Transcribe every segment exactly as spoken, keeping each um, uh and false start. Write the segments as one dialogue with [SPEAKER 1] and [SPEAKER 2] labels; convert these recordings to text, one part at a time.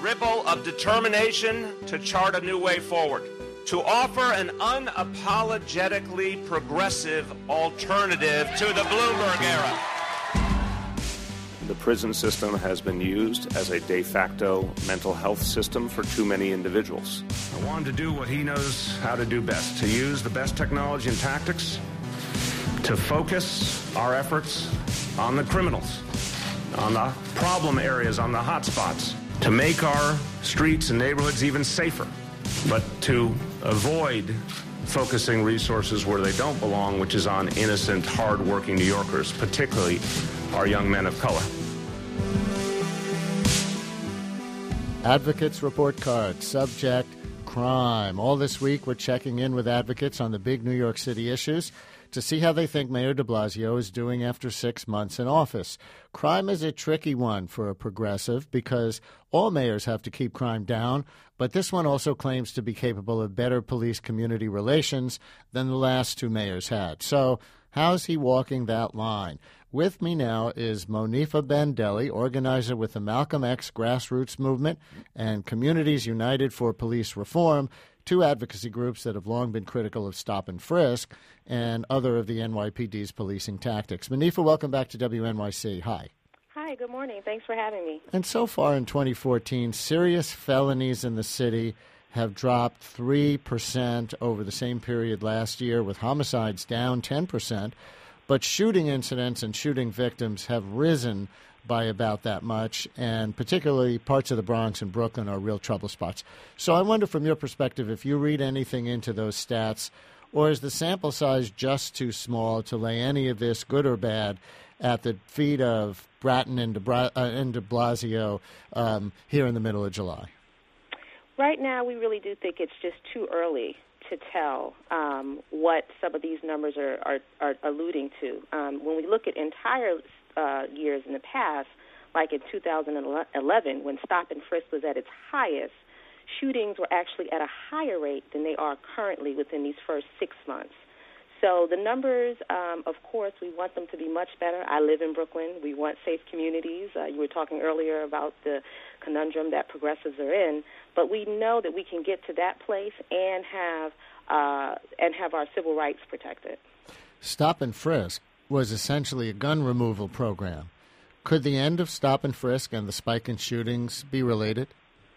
[SPEAKER 1] ripple of determination to chart a new way forward, to offer an unapologetically progressive alternative to the Bloomberg era.
[SPEAKER 2] The prison system has been used as a de facto mental health system for too many individuals.
[SPEAKER 3] I want him to do what he knows how to do best, to use the best technology and tactics to focus our efforts on the criminals, on the problem areas, on the hot spots, to make our streets and neighborhoods even safer, but to avoid focusing resources where they don't belong, which is on innocent, hard-working New Yorkers, particularly our young men of color.
[SPEAKER 4] Advocates Report Card, subject, crime. All this week we're checking in with advocates on the big New York City issues to see how they think Mayor de Blasio is doing after six months in office. Crime is a tricky one for a progressive because all mayors have to keep crime down, but this one also claims to be capable of better police-community relations than the last two mayors had. So how's he walking that line? With me now is Monifa Bandelli, organizer with the Malcolm X grassroots movement and Communities United for Police Reform, two advocacy groups that have long been critical of stop and frisk and other of the N Y P D's policing tactics. Monifa, welcome back to W N Y C. Hi.
[SPEAKER 5] Hi, good morning. Thanks for having me.
[SPEAKER 4] And so far in twenty fourteen, serious felonies in the city have dropped three percent over the same period last year, with homicides down ten percent. But shooting incidents and shooting victims have risen by about that much, and particularly parts of the Bronx and Brooklyn are real trouble spots. So I wonder, from your perspective, if you read anything into those stats, or is the sample size just too small to lay any of this, good or bad, at the feet of Bratton and de, Bra- uh, and de Blasio um, here in the middle of July?
[SPEAKER 5] Right now, we really do think it's just too early to tell um, what some of these numbers are, are, are alluding to. Um, when we look at entire uh, years in the past, like in two thousand eleven, when stop and frisk was at its highest, shootings were actually at a higher rate than they are currently within these first six months. So the numbers, um, of course, we want them to be much better. I live in Brooklyn. We want safe communities. Uh, you were talking earlier about the conundrum that progressives are in, but we know that we can get to that place and have uh, and have our civil rights protected.
[SPEAKER 4] Stop and frisk was essentially a gun removal program. Could the end of stop and frisk and the spike in shootings be related?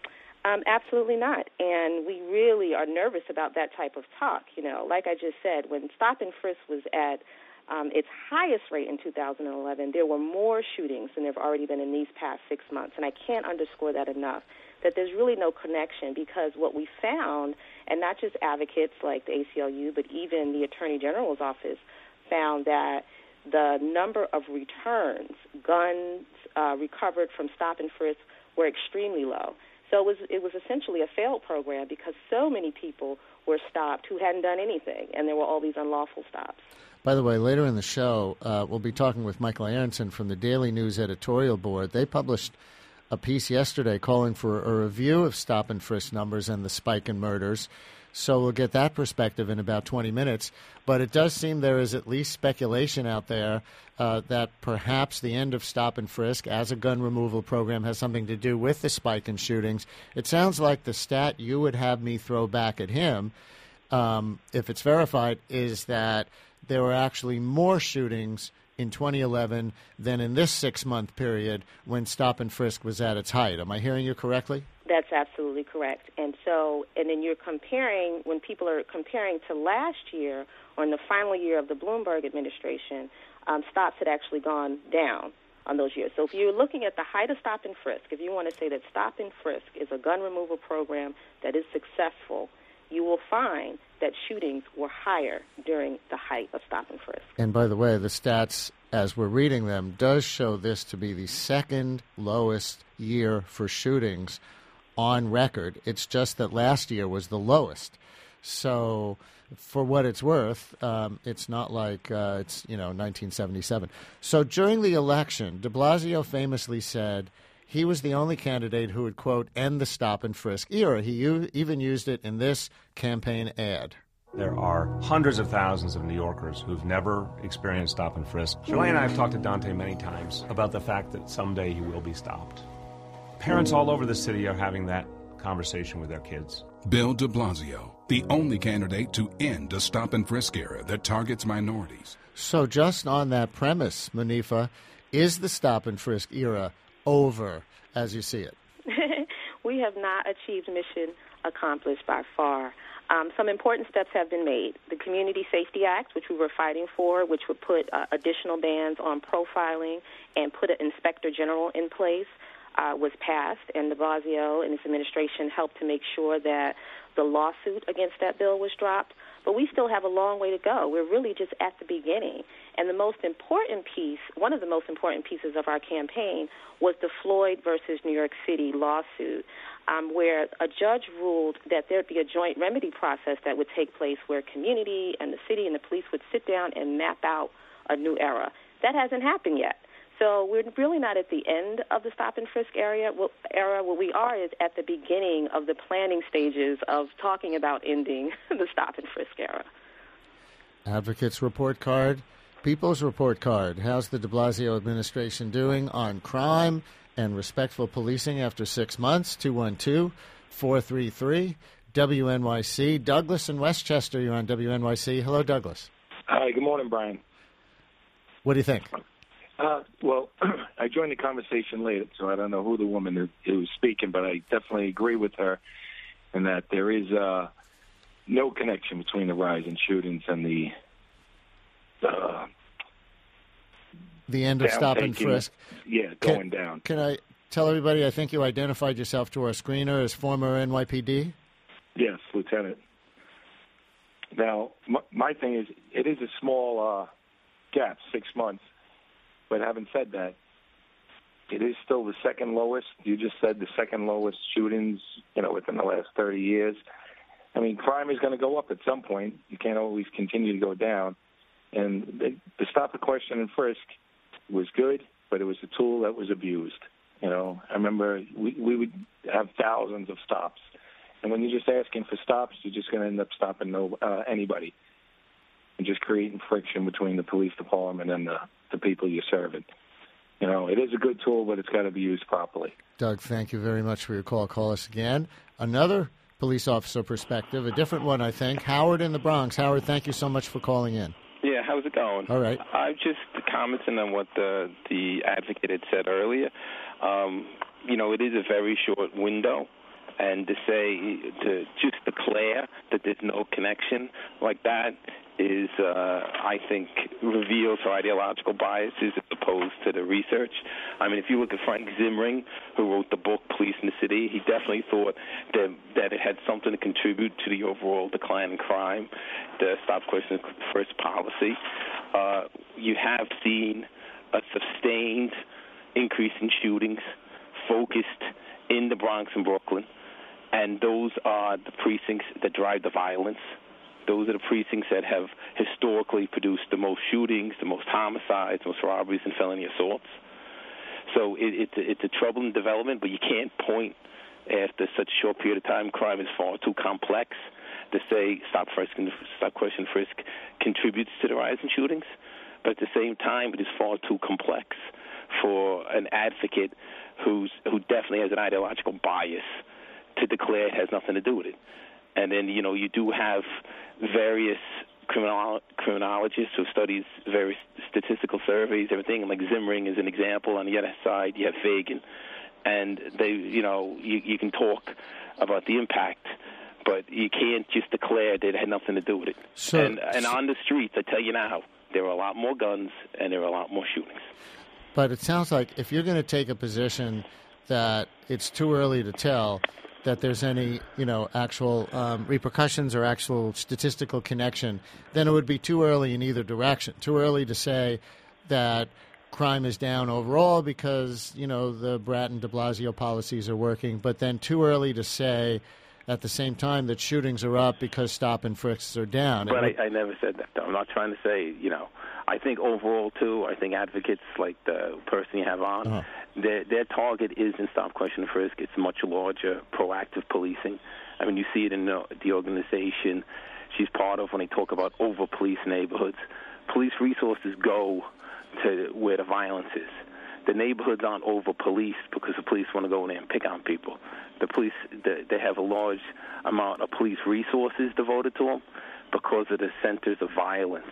[SPEAKER 5] Um, absolutely not, and we really are nervous about that type of talk. You know, like I just said, when stop and frisk was at um, its highest rate in two thousand eleven, there were more shootings than there have already been in these past six months, and I can't underscore that enough, that there's really no connection, because what we found, and not just advocates like the A C L U, but even the Attorney General's office, found that the number of returns, guns uh, recovered from stop and frisk, were extremely low. So it was it was essentially a failed program because so many people were stopped who hadn't done anything, and there were all these unlawful stops.
[SPEAKER 4] By the way, later in the show, uh, we'll be talking with Michael Aronson from the Daily News editorial board. They published a piece yesterday calling for a review of stop and frisk numbers and the spike in murders. So we'll get that perspective in about twenty minutes. But it does seem there is at least speculation out there uh, that perhaps the end of stop and frisk as a gun removal program has something to do with the spike in shootings. It sounds like the stat you would have me throw back at him, um, if it's verified, is that there were actually more shootings in twenty eleven than in this six-month period when stop and frisk was at its height. Am I hearing you correctly?
[SPEAKER 5] That's absolutely correct. And so, and then you're comparing, when people are comparing to last year or in the final year of the Bloomberg administration, um, stops had actually gone down on those years. So if you're looking at the height of stop and frisk, if you want to say that stop and frisk is a gun removal program that is successful, you will find that shootings were higher during the height of stop and frisk.
[SPEAKER 4] And by the way, the stats, as we're reading them, does show this to be the second lowest year for shootings on record. It's just that last year was the lowest. So for what it's worth, um, it's not like uh, it's, you know, nineteen seventy-seven. So during the election, de Blasio famously said he was the only candidate who would, quote, end the stop and frisk era. He u- even used it in this campaign ad.
[SPEAKER 3] There are hundreds of thousands of New Yorkers who've never experienced stop and frisk. Shirley and I have talked to Dante many times about the fact that someday he will be stopped. Parents all over the city are having that conversation with their kids.
[SPEAKER 6] Bill de Blasio, the only candidate to end a stop-and-frisk era that targets minorities.
[SPEAKER 4] So just on that premise, Munifa, is the stop-and-frisk era over as you see it?
[SPEAKER 5] We have not achieved mission accomplished by far. Um, some important steps have been made. The Community Safety Act, which we were fighting for, which would put uh, additional bans on profiling and put an inspector general in place, uh, was passed, and de Blasio and his administration helped to make sure that the lawsuit against that bill was dropped. But we still have a long way to go. We're really just at the beginning. And the most important piece, one of the most important pieces of our campaign, was the Floyd versus New York City lawsuit, um, where a judge ruled that there would be a joint remedy process that would take place where community and the city and the police would sit down and map out a new era. That hasn't happened yet. So we're really not at the end of the stop-and-frisk area. era. What we are is at the beginning of the planning stages of talking about ending the stop-and-frisk era.
[SPEAKER 4] Advocates report card, People's report card. How's the de Blasio administration doing on crime and respectful policing after six months? two one two, four three three, W N Y C. Douglas in Westchester, you're on W N Y C. Hello, Douglas.
[SPEAKER 7] Hi, good morning, Brian.
[SPEAKER 4] What do you think?
[SPEAKER 7] Uh, well, I joined the conversation late, so I don't know who the woman is who's speaking, but I definitely agree with her in that there is uh, no connection between the rise in shootings and the uh,
[SPEAKER 4] the end of stop and frisk.
[SPEAKER 7] Yeah, going
[SPEAKER 4] can,
[SPEAKER 7] down.
[SPEAKER 4] Can I tell everybody, I think you identified yourself to our screener as former N Y P D?
[SPEAKER 7] Yes, Lieutenant. Now, my, my thing is, it is a small uh, gap, six months. But having said that, it is still the second lowest. You just said the second lowest shootings, you know, within the last thirty years. I mean, crime is going to go up at some point. You can't always continue to go down. And the, the stop the question and frisk was good, but it was a tool that was abused. You know, I remember we, we would have thousands of stops. And when you're just asking for stops, you're just going to end up stopping no uh, anybody and just creating friction between the police department and the the people you're serving. You know, it is a good tool, but it's got to be used properly.
[SPEAKER 4] Doug, thank you very much for your call. Call us again. Another police officer perspective, a different one, I think. Howard in the Bronx. Howard, thank you so much for calling in.
[SPEAKER 8] Yeah, how's it going?
[SPEAKER 4] All right.
[SPEAKER 8] I'm just commenting on what the, the advocate had said earlier. Um, you know, it is a very short window. And to say, to just declare that there's no connection like that is, uh, I think, reveals our ideological biases as opposed to the research. I mean, if you look at Frank Zimring, who wrote the book Police in the City, he definitely thought that, that it had something to contribute to the overall decline in crime, the Stop Question First policy. Uh, you have seen a sustained increase in shootings focused in the Bronx and Brooklyn. And those are the precincts that drive the violence. Those are the precincts that have historically produced the most shootings, the most homicides, the most robberies, and felony assaults. So it, it's, a, it's a troubling development, but you can't point after such a short period of time. Crime is far too complex to say stop, frisk, and stop, question, frisk contributes to the rise in shootings. But at the same time, it is far too complex for an advocate who's who definitely has an ideological bias to declare it has nothing to do with it. And then, you know, you do have various criminal, criminologists who studies various statistical surveys, everything, and like Zimring is an example. On the other side, you have Fagan. And they, you know, you, you can talk about the impact, but you can't just declare that it had nothing to do with it.
[SPEAKER 4] So,
[SPEAKER 8] and, and on the streets, I tell you now, there are a lot more guns and there are a lot more shootings.
[SPEAKER 4] But it sounds like if you're going to take a position that it's too early to tell that there's any, you know, actual um, repercussions or actual statistical connection, then it would be too early in either direction. Too early to say that crime is down overall because, you know, the Bratton de Blasio policies are working, but then too early to say at the same time that shootings are up because stop and frisks are down.
[SPEAKER 8] But I, I never said that, though. I'm not trying to say, you know, I think overall, too, I think advocates like the person you have on, uh-huh. their, their target isn't stop, question, and frisk. It's much larger, proactive policing. I mean, you see it in the, the organization she's part of when they talk about over-police neighborhoods. Police resources go to where the violence is. the neighborhoods aren't over-policed because the police want to go in there and pick on people. The police, the, they have a large amount of police resources devoted to them because of the centers of violence.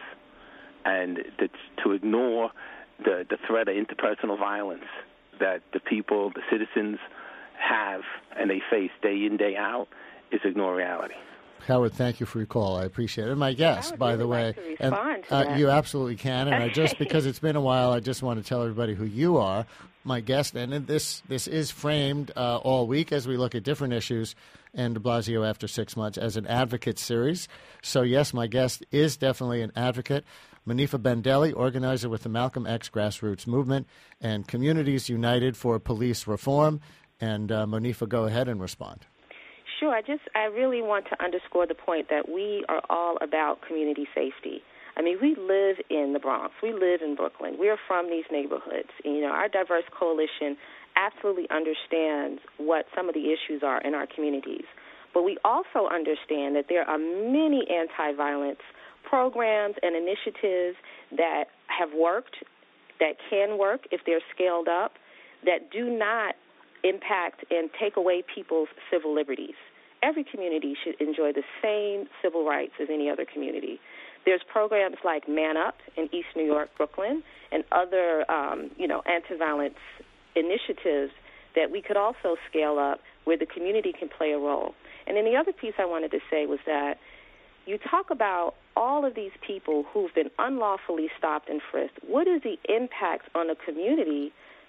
[SPEAKER 8] And the, to ignore the, the threat of interpersonal violence that the people, the citizens have and they face day in, day out is ignore reality.
[SPEAKER 4] Howard, thank you for your call. I appreciate it. And my guest, by
[SPEAKER 5] really
[SPEAKER 4] the way,
[SPEAKER 5] like
[SPEAKER 4] and uh, you absolutely can. And I just because it's been a while, I just want to tell everybody who you are. My guest, and this this is framed uh, all week as we look at different issues and de Blasio after six months as an advocate series. So yes, my guest is definitely an advocate. Munifa Bendelli, organizer with the Malcolm X Grassroots Movement and Communities United for Police Reform. And uh, Munifa, go ahead and respond.
[SPEAKER 5] Sure. I just I really want to underscore the point that we are all about community safety. I mean, we live in the Bronx. We live in Brooklyn. We are from these neighborhoods. And, you know, our diverse coalition absolutely understands what some of the issues are in our communities. But we also understand that there are many anti-violence programs and initiatives that have worked, that can work if they're scaled up, that do not impact and take away people's civil liberties. Every community should enjoy the same civil rights as any other community. There's programs like Man Up in East New York, Brooklyn, and other, um, you know, anti-violence initiatives that we could also scale up where the community can play a role. And then the other piece I wanted to say was that you talk about all of these people who've been unlawfully stopped and frisked. What is the impact on the community's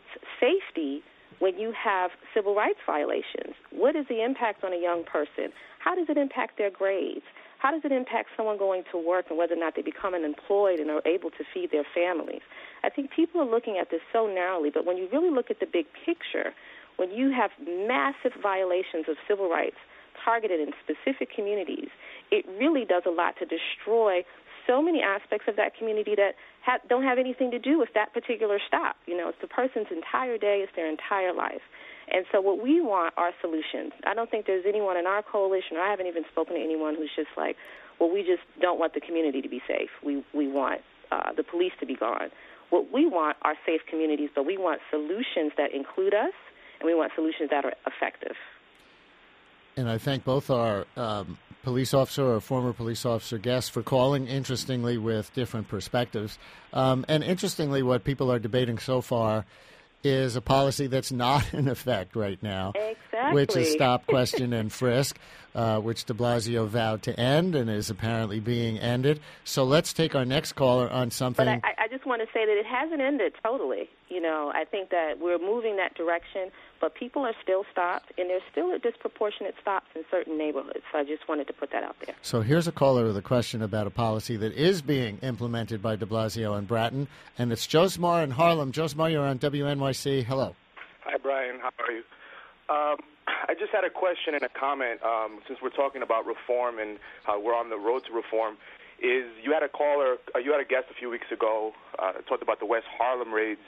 [SPEAKER 5] safety when you have civil rights violations? What is the impact on a young person? How does it impact their grades? How does it impact someone going to work and whether or not they become employed and are able to feed their families? I think people are looking at this so narrowly, but when you really look at the big picture, when you have massive violations of civil rights targeted in specific communities, it really does a lot to destroy so many aspects of that community that ha- don't have anything to do with that particular stop. You know, it's the person's entire day, it's their entire life. And so what we want are solutions. I don't think there's anyone in our coalition, or I haven't even spoken to anyone who's just like, well, we just don't want the community to be safe. We we want uh, the police to be gone. What we want are safe communities, but we want solutions that include us, and we want solutions that are effective.
[SPEAKER 4] And I thank both our um, police officer or former police officer guests for calling, interestingly, with different perspectives. Um, and interestingly, what people are debating so far is a policy that's not in effect right now,
[SPEAKER 5] exactly.
[SPEAKER 4] which is stop, question, and frisk, uh, which de Blasio vowed to end and is apparently being ended. So let's take our next caller on something.
[SPEAKER 5] But I, I just want to say that it hasn't ended totally. You know, I think that we're moving that direction, but people are still stopped, and there's still a disproportionate stops in certain neighborhoods. So I just wanted to put that out there.
[SPEAKER 4] So here's a caller with a question about a policy that is being implemented by de Blasio and Bratton, and it's Josemar in Harlem. Josemar, you're on W N Y C. Hello.
[SPEAKER 9] Hi, Brian. How are you? Um, I just had a question and a comment, um, since we're talking about reform and how we're on the road to reform. Is you had a caller, uh, you had a guest a few weeks ago, uh, talked about the West Harlem raids,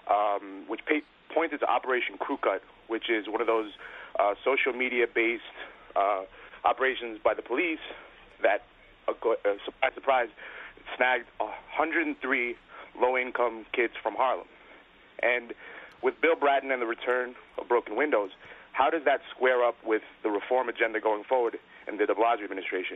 [SPEAKER 9] um, which pay, pointed to Operation Crew Cut, which is one of those uh, social media-based uh, operations by the police that, uh, uh, surprise, surprise, snagged one hundred three low-income kids from Harlem. And with Bill Bratton and the return of broken windows, how does that square up with the reform agenda going forward in the de Blasio administration?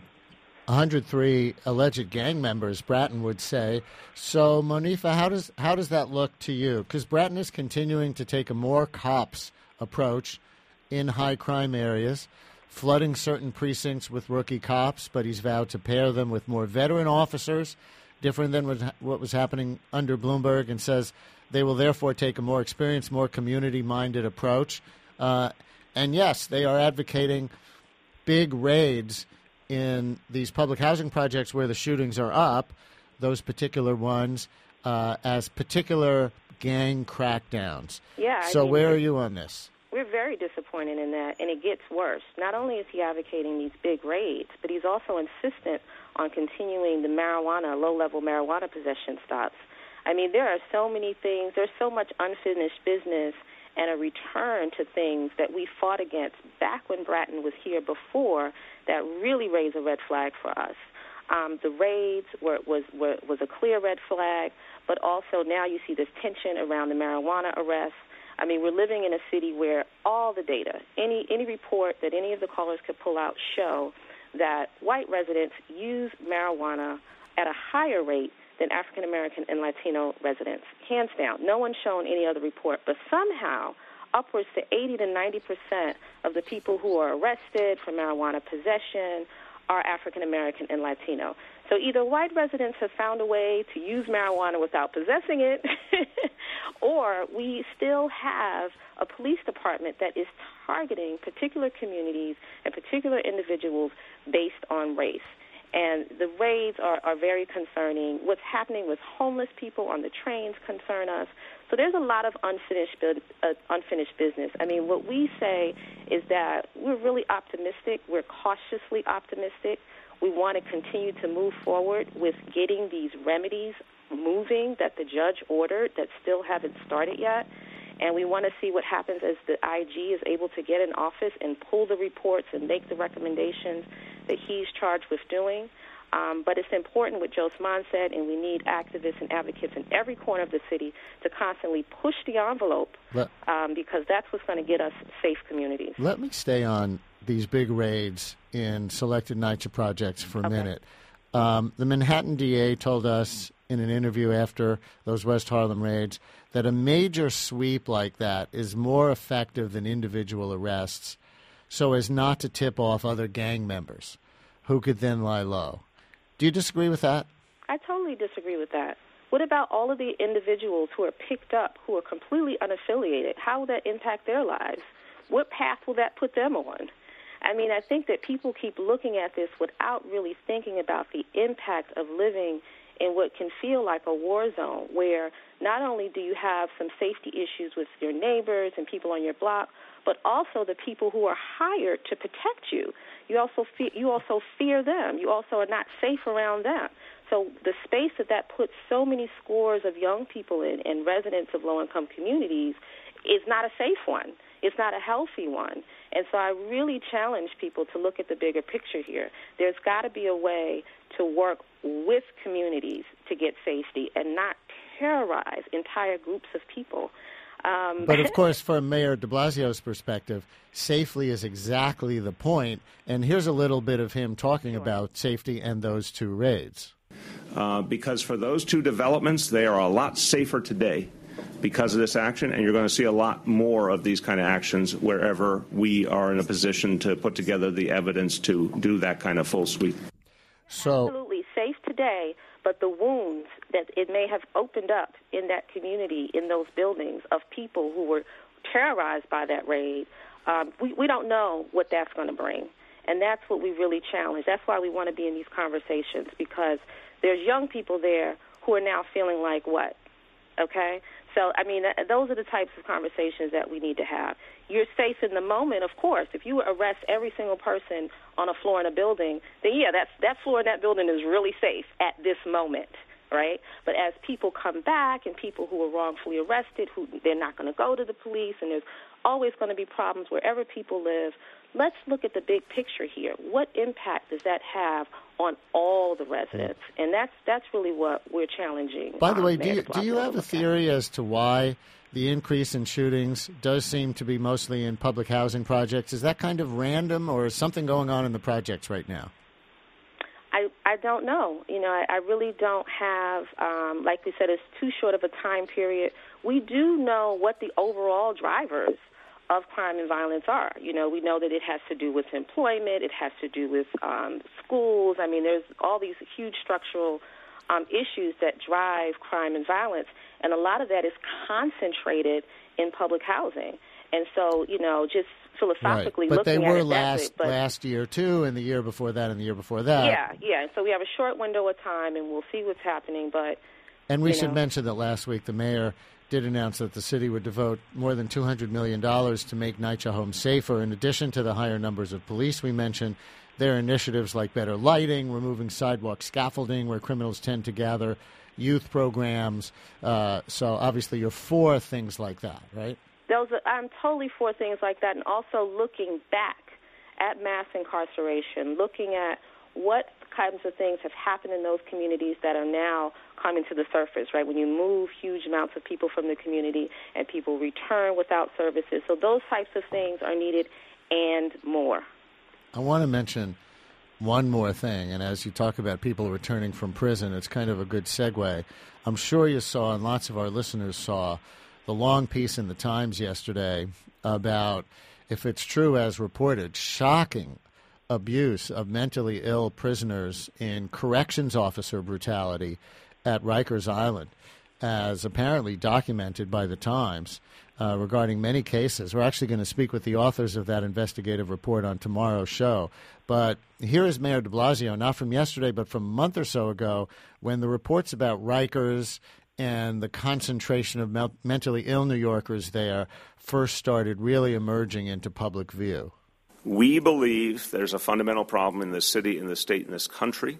[SPEAKER 4] one hundred three alleged gang members, Bratton would say. So, Munifa, how does how does that look to you? Because Bratton is continuing to take a more cops approach in high crime areas, flooding certain precincts with rookie cops, but he's vowed to pair them with more veteran officers, different than what was happening under Bloomberg, and says they will therefore take a more experienced, more community-minded approach. Uh, and yes, they are advocating big raids in these public housing projects where the shootings are up, those particular ones, uh, as particular gang crackdowns.
[SPEAKER 5] Yeah. I
[SPEAKER 4] so
[SPEAKER 5] mean,
[SPEAKER 4] where are you on this?
[SPEAKER 5] We're very disappointed in that, and it gets worse. Not only is he advocating these big raids, but he's also insistent on continuing the marijuana, low-level marijuana possession stops. I mean, there are so many things. There's so much unfinished business and a return to things that we fought against back when Bratton was here before that really raised a red flag for us. Um, the raids were, was were, was a clear red flag, but also now you see this tension around the marijuana arrests. I mean, we're living in a city where all the data, any any report that any of the callers could pull out show that white residents use marijuana at a higher rate than African American and Latino residents, hands down. No one's shown any other report, but somehow upwards to eighty to ninety percent of the people who are arrested for marijuana possession are African American and Latino. So either white residents have found a way to use marijuana without possessing it, or we still have a police department that is targeting particular communities and particular individuals based on race. And the raids are, are very concerning. What's happening with homeless people on the trains concern us. So there's a lot of unfinished uh, unfinished business. I mean, what we say is that we're really optimistic. We're cautiously optimistic. We want to continue to move forward with getting these remedies moving that the judge ordered that still haven't started yet. And we want to see what happens as the I G is able to get in office and pull the reports and make the recommendations that he's charged with doing. Um, but it's important what Josman said, and we need activists and advocates in every corner of the city to constantly push the envelope um, because that's what's going to get us safe communities.
[SPEAKER 4] Let me stay on these big raids in selected NYCHA projects for a
[SPEAKER 5] okay.
[SPEAKER 4] minute. Um, the Manhattan D A told us in an interview after those West Harlem raids that a major sweep like that is more effective than individual arrests so as not to tip off other gang members who could then lie low. Do you disagree with that?
[SPEAKER 5] I totally disagree with that. What about all of the individuals who are picked up, who are completely unaffiliated? How will that impact their lives? What path will that put them on? I mean, I think that people keep looking at this without really thinking about the impact of living in what can feel like a war zone, where not only do you have some safety issues with your neighbors and people on your block, but also the people who are hired to protect you. You also fear, you also fear them. You also are not safe around them. So the space that that puts so many scores of young people in and residents of low-income communities is not a safe one. It's not a healthy one. And so I really challenge people to look at the bigger picture here. There's got to be a way to work with communities to get safety and not terrorize entire groups of people. Um,
[SPEAKER 4] but, of course, from Mayor de Blasio's perspective, safely is exactly the point. And here's a little bit of him talking
[SPEAKER 5] sure.
[SPEAKER 4] about safety and those two raids.
[SPEAKER 2] Uh, because for those two developments, they are a lot safer today because of this action, and you're going to see a lot more of these kind of actions wherever we are in a position to put together the evidence to do that kind of full sweep.
[SPEAKER 4] So,
[SPEAKER 5] absolutely safe today, but the wounds that it may have opened up in that community, in those buildings, of people who were terrorized by that raid, um, we, we don't know what that's going to bring. And that's what we really challenge. That's why we want to be in these conversations, because there's young people there who are now feeling like what? Okay? So, I mean, th- those are the types of conversations that we need to have. You're safe in the moment, of course. If you arrest every single person on a floor in a building, then, yeah, that's, that floor in that building is really safe at this moment, right? But as people come back and people who are wrongfully arrested, who they're not going to go to the police, and there's always going to be problems wherever people live, let's look at the big picture here. What impact does that have on all the residents? And that's that's really what we're challenging.
[SPEAKER 4] By the
[SPEAKER 5] um,
[SPEAKER 4] way, do you, do you have a theory as to why the increase in shootings does seem to be mostly in public housing projects? Is that kind of random, or is something going on in the projects right now?
[SPEAKER 5] I, I don't know. You know, I, I really don't have, um, like we said, it's too short of a time period. We do know what the overall drivers of crime and violence are. You know, we know that it has to do with employment, it has to do with um, schools. I mean, there's all these huge structural um, issues that drive crime and violence, and a lot of that is concentrated in public housing. And so, you know, just philosophically
[SPEAKER 4] right. but
[SPEAKER 5] looking
[SPEAKER 4] they
[SPEAKER 5] at
[SPEAKER 4] were
[SPEAKER 5] it
[SPEAKER 4] last
[SPEAKER 5] that way, but
[SPEAKER 4] last year too, and the year before that, and the year before that.
[SPEAKER 5] Yeah, yeah. So we have a short window of time, and we'll see what's happening. But
[SPEAKER 4] and we
[SPEAKER 5] you
[SPEAKER 4] should
[SPEAKER 5] know.
[SPEAKER 4] mention that last week the mayor did announce that the city would devote more than two hundred million dollars to make NYCHA homes safer. In addition to the higher numbers of police we mentioned, there are initiatives like better lighting, removing sidewalk scaffolding where criminals tend to gather, youth programs. Uh, so obviously you're for things like that, right?
[SPEAKER 5] Those are, I'm totally for things like that, and also looking back at mass incarceration, looking at what kinds of things have happened in those communities that are now coming to the surface, right? When you move huge amounts of people from the community and people return without services. So those types of things are needed and more.
[SPEAKER 4] I want to mention one more thing, and as you talk about people returning from prison, it's kind of a good segue. I'm sure you saw, and lots of our listeners saw, the long piece in the Times yesterday about, if it's true as reported, shocking abuse of mentally ill prisoners in corrections officer brutality at Rikers Island, as apparently documented by the Times uh, regarding many cases. We're actually going to speak with the authors of that investigative report on tomorrow's show. But here is Mayor de Blasio, not from yesterday, but from a month or so ago, when the reports about Rikers and the concentration of me- mentally ill New Yorkers there first started really emerging into public view.
[SPEAKER 2] We believe there's a fundamental problem in this city, in this state, in this country,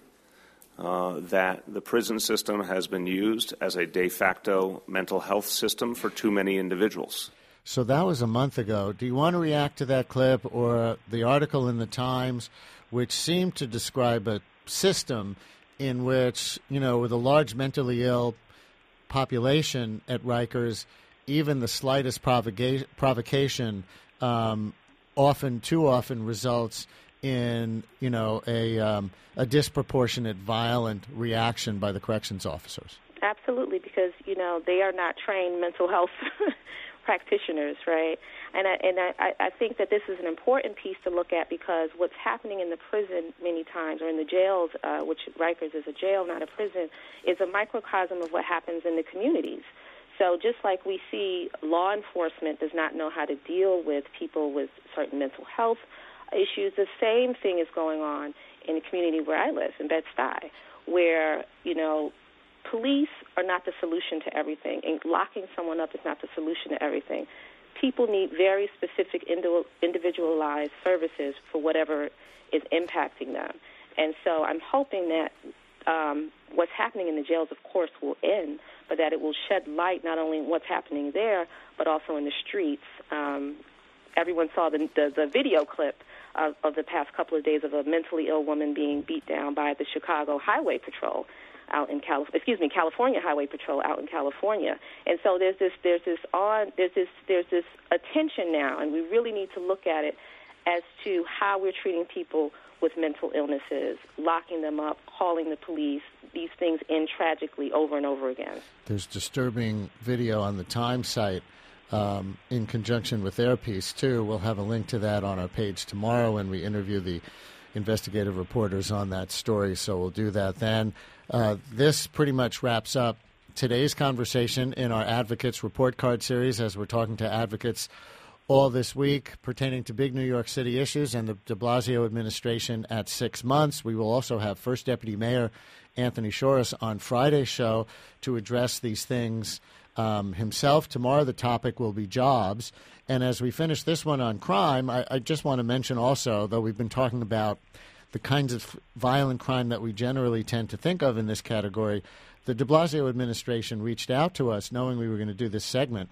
[SPEAKER 2] uh, that the prison system has been used as a de facto mental health system for too many individuals.
[SPEAKER 4] So that was a month ago. Do you want to react to that clip or the article in the Times, which seemed to describe a system in which, you know, with a large mentally ill population at Rikers, even the slightest provoca- provocation um, often, too often, results in, you know, a um, a disproportionate violent reaction by the corrections officers?
[SPEAKER 5] Absolutely, because, you know, they are not trained mental health practitioners, right? And I, and I, I think that this is an important piece to look at, because what's happening in the prison many times, or in the jails, uh, which Rikers is a jail, not a prison, is a microcosm of what happens in the communities. So just like we see law enforcement does not know how to deal with people with certain mental health issues, the same thing is going on in the community where I live, in Bed-Stuy, where, you know, police are not the solution to everything, and locking someone up is not the solution to everything. People need very specific individualized services for whatever is impacting them. And so I'm hoping that um, what's happening in the jails, of course, will end, but that it will shed light not only on what's happening there, but also in the streets. Um, everyone saw the, the, the video clip of, of the past couple of days of a mentally ill woman being beat down by the Chicago Highway Patrol out in Calif- excuse me, California Highway Patrol out in California. And so there's this there's this on there's this there's this attention now, and we really need to look at it as to how we're treating people with mental illnesses, locking them up, calling the police. These things end tragically over and over again.
[SPEAKER 4] There's disturbing video on the Times site um, in conjunction with their piece, too. We'll have a link to that on our page tomorrow when we interview the investigative reporters on that story, so we'll do that then. Uh, this pretty much wraps up today's conversation in our Advocates Report Card series, as we're talking to advocates all this week pertaining to big New York City issues and the de Blasio administration at six months. We will also have First Deputy Mayor Anthony Shorus on Friday's show to address these things um, himself. Tomorrow the topic will be jobs. And as we finish this one on crime, I, I just want to mention also, though we've been talking about the kinds of violent crime that we generally tend to think of in this category, the de Blasio administration reached out to us knowing we were going to do this segment,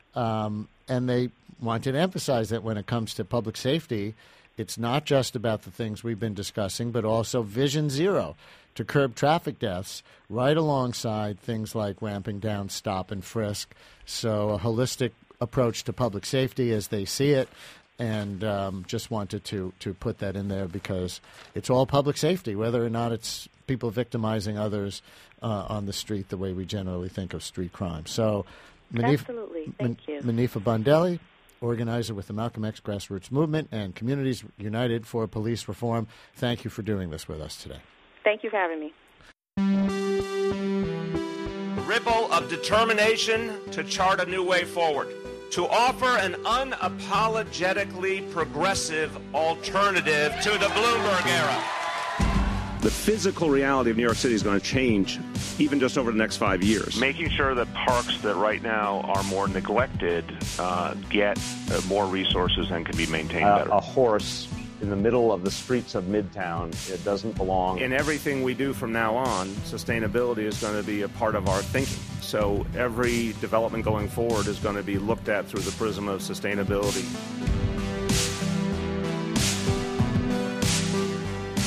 [SPEAKER 4] um, and they wanted to emphasize that when it comes to public safety, it's not just about the things we've been discussing, but also Vision Zero to curb traffic deaths right alongside things like ramping down stop and frisk. So a holistic approach to public safety as they see it. And um, just wanted to, to put that in there because it's all public safety, whether or not it's people victimizing others uh, on the street the way we generally think of street crime. So, Manif-
[SPEAKER 5] Absolutely. Thank you.
[SPEAKER 4] Manifa Bondelli, organizer with the Malcolm X Grassroots Movement and Communities United for Police Reform, thank you for doing this with us today.
[SPEAKER 5] Thank you for having me.
[SPEAKER 1] A ripple of determination to chart a new way forward, to offer an unapologetically progressive alternative to the Bloomberg era.
[SPEAKER 2] The physical reality of New York City is going to change even just over the next five years.
[SPEAKER 3] Making sure that parks that right now are more neglected uh, get uh, more resources and can be maintained
[SPEAKER 10] uh,
[SPEAKER 3] better.
[SPEAKER 10] A horse in the middle of the streets of Midtown, it doesn't belong.
[SPEAKER 2] In everything we do from now on, sustainability is going to be a part of our thinking. So every development going forward is going to be looked at through the prism of sustainability.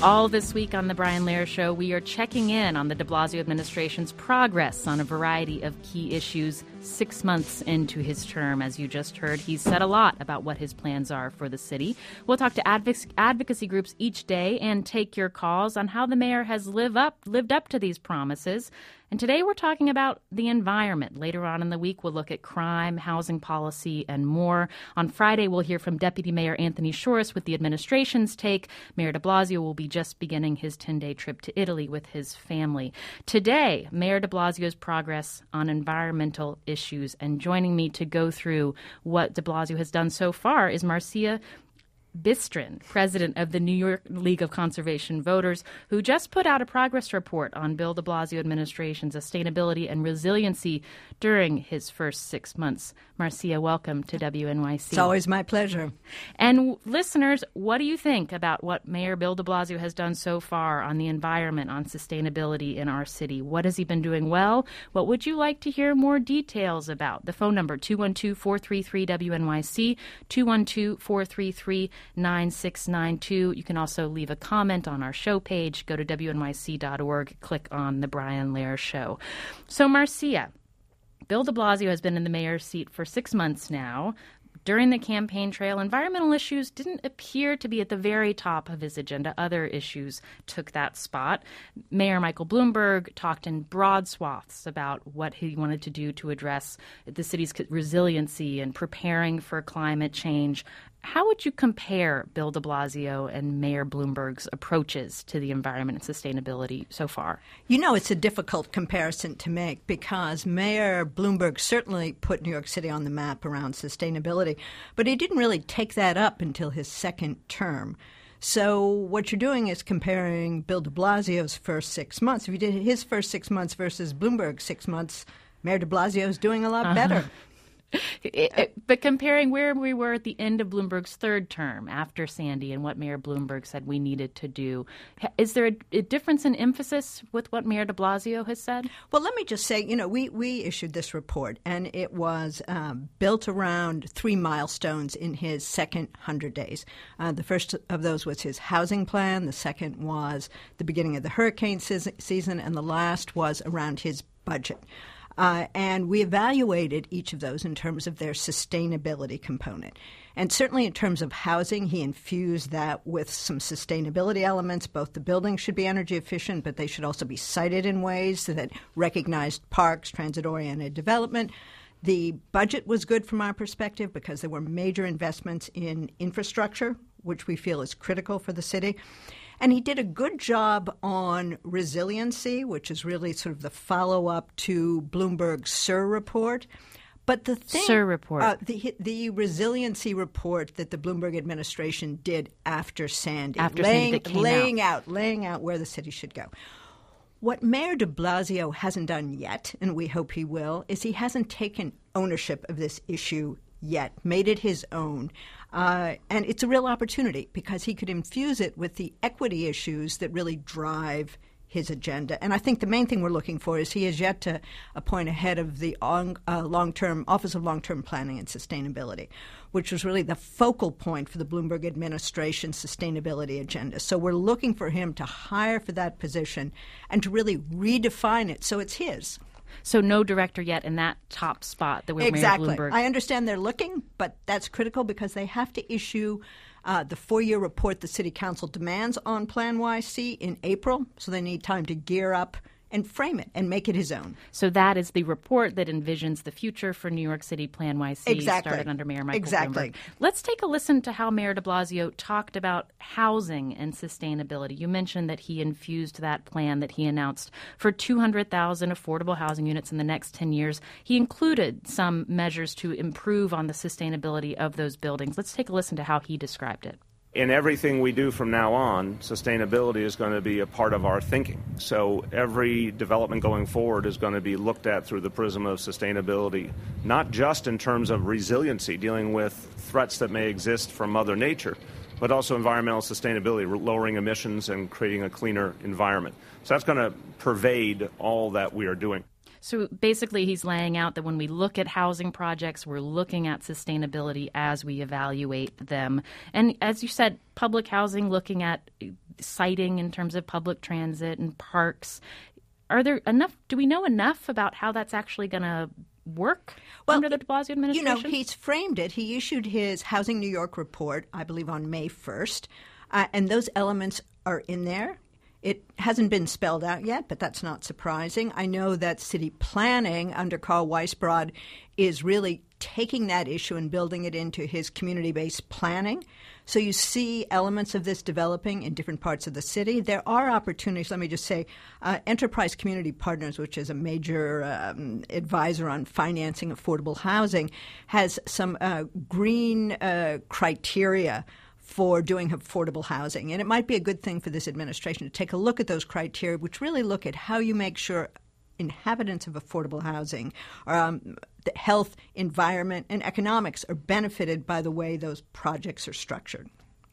[SPEAKER 11] All this week on The Brian Lehrer Show, we are checking in on the de Blasio administration's progress on a variety of key issues six months into his term. As you just heard, he's said a lot about what his plans are for the city. We'll talk to advoc- advocacy groups each day and take your calls on how the mayor has live up, lived up to these promises. And today we're talking about the environment. Later on in the week, we'll look at crime, housing policy, and more. On Friday, we'll hear from Deputy Mayor Anthony Shorris with the administration's take. Mayor de Blasio will be just beginning his ten-day trip to Italy with his family. Today, Mayor de Blasio's progress on environmental issues. And joining me to go through what de Blasio has done so far is Marcia Bistrin, president of the New York League of Conservation Voters, who just put out a progress report on Bill de Blasio administration's sustainability and resiliency during his first six months. Marcia, welcome to W N Y C.
[SPEAKER 12] It's always my pleasure.
[SPEAKER 11] And listeners, what do you think about what Mayor Bill de Blasio has done so far on the environment, on sustainability in our city? What has he been doing well? What would you like to hear more details about? The phone number, two one two, four three three, W N Y C, two one two, four three three, nine six nine two. You can also leave a comment on our show page. Go to W N Y C dot org, click on The Brian Lehrer Show. So, Marcia, Bill de Blasio has been in the mayor's seat for six months now. During the campaign trail, environmental issues didn't appear to be at the very top of his agenda. Other issues took that spot. Mayor Michael Bloomberg talked in broad swaths about what he wanted to do to address the city's resiliency and preparing for climate change. How would you compare Bill de Blasio and Mayor Bloomberg's approaches to the environment and sustainability so far?
[SPEAKER 12] You know, it's a difficult comparison to make because Mayor Bloomberg certainly put New York City on the map around sustainability, but he didn't really take that up until his second term. So what you're doing is comparing Bill de Blasio's first six months. If you did his first six months versus Bloomberg's six months, Mayor de Blasio is doing a lot uh-huh. better.
[SPEAKER 11] It, it, but comparing where we were at the end of Bloomberg's third term after Sandy and what Mayor Bloomberg said we needed to do, is there a, a difference in emphasis with what Mayor de Blasio has said?
[SPEAKER 12] Well, let me just say, you know, we, we issued this report, and it was um, built around three milestones in his second one hundred days. Uh, the first of those was his housing plan. The second was the beginning of the hurricane se- season, and the last was around his budget. Uh, and we evaluated each of those in terms of their sustainability component. And certainly in terms of housing, he infused that with some sustainability elements. Both the buildings should be energy efficient, but they should also be sited in ways that recognized parks, transit-oriented development. The budget was good from our perspective because there were major investments in infrastructure, which we feel is critical for the city. And he did a good job on resiliency, which is really sort of the follow-up to Bloomberg's S U R report. But the thing,
[SPEAKER 11] S U R report,
[SPEAKER 12] uh, the the resiliency report that the Bloomberg administration did after Sandy,
[SPEAKER 11] after
[SPEAKER 12] laying,
[SPEAKER 11] Sandy that came
[SPEAKER 12] laying
[SPEAKER 11] out.
[SPEAKER 12] out, laying out where the city should go. What Mayor de Blasio hasn't done yet, and we hope he will, is he hasn't taken ownership of this issue yet, made it his own. Uh, and it's a real opportunity because he could infuse it with the equity issues that really drive his agenda. And I think the main thing we're looking for is he has yet to appoint a head of the on, uh, long-term Office of Long-Term Planning and Sustainability, which was really the focal point for the Bloomberg administration's sustainability agenda. So we're looking for him to hire for that position and to really redefine it so it's his.
[SPEAKER 11] So no director yet in that top spot that we're
[SPEAKER 12] exactly.
[SPEAKER 11] Mayor Bloomberg.
[SPEAKER 12] I understand they're looking, but that's critical because they have to issue uh, the four-year report the City Council demands on Plan Y C in April, so they need time to gear up and frame it and make it his own.
[SPEAKER 11] So that is the report that envisions the future for New York City Plan Y C,
[SPEAKER 12] exactly.
[SPEAKER 11] started under Mayor Michael
[SPEAKER 12] exactly.
[SPEAKER 11] Bloomberg. Let's take a listen to how Mayor de Blasio talked about housing and sustainability. You mentioned that he infused that plan that he announced for two hundred thousand affordable housing units in the next ten years. He included some measures to improve on the sustainability of those buildings. Let's take a listen to how he described it.
[SPEAKER 2] In everything we do from now on, sustainability is going to be a part of our thinking. So every development going forward is going to be looked at through the prism of sustainability, not just in terms of resiliency, dealing with threats that may exist from Mother Nature, but also environmental sustainability, lowering emissions and creating a cleaner environment. So that's going to pervade all that we are doing.
[SPEAKER 11] So basically, he's laying out that when we look at housing projects, we're looking at sustainability as we evaluate them. And as you said, public housing, looking at siting in terms of public transit and parks. Are there enough? Do we know enough about how that's actually going to work
[SPEAKER 12] well,
[SPEAKER 11] under the de Blasio administration?
[SPEAKER 12] You know, he's framed it. He issued his Housing New York report, I believe, on May first, uh, and those elements are in there. It hasn't been spelled out yet, but that's not surprising. I know that city planning under Carl Weisbrod is really taking that issue and building it into his community-based planning. So you see elements of this developing in different parts of the city. There are opportunities. Let me just say, uh, Enterprise Community Partners, which is a major um, advisor on financing affordable housing, has some uh, green uh, criteria for doing affordable housing. And it might be a good thing for this administration to take a look at those criteria, which really look at how you make sure inhabitants of affordable housing, um, the health, environment, and economics are benefited by the way those projects are structured.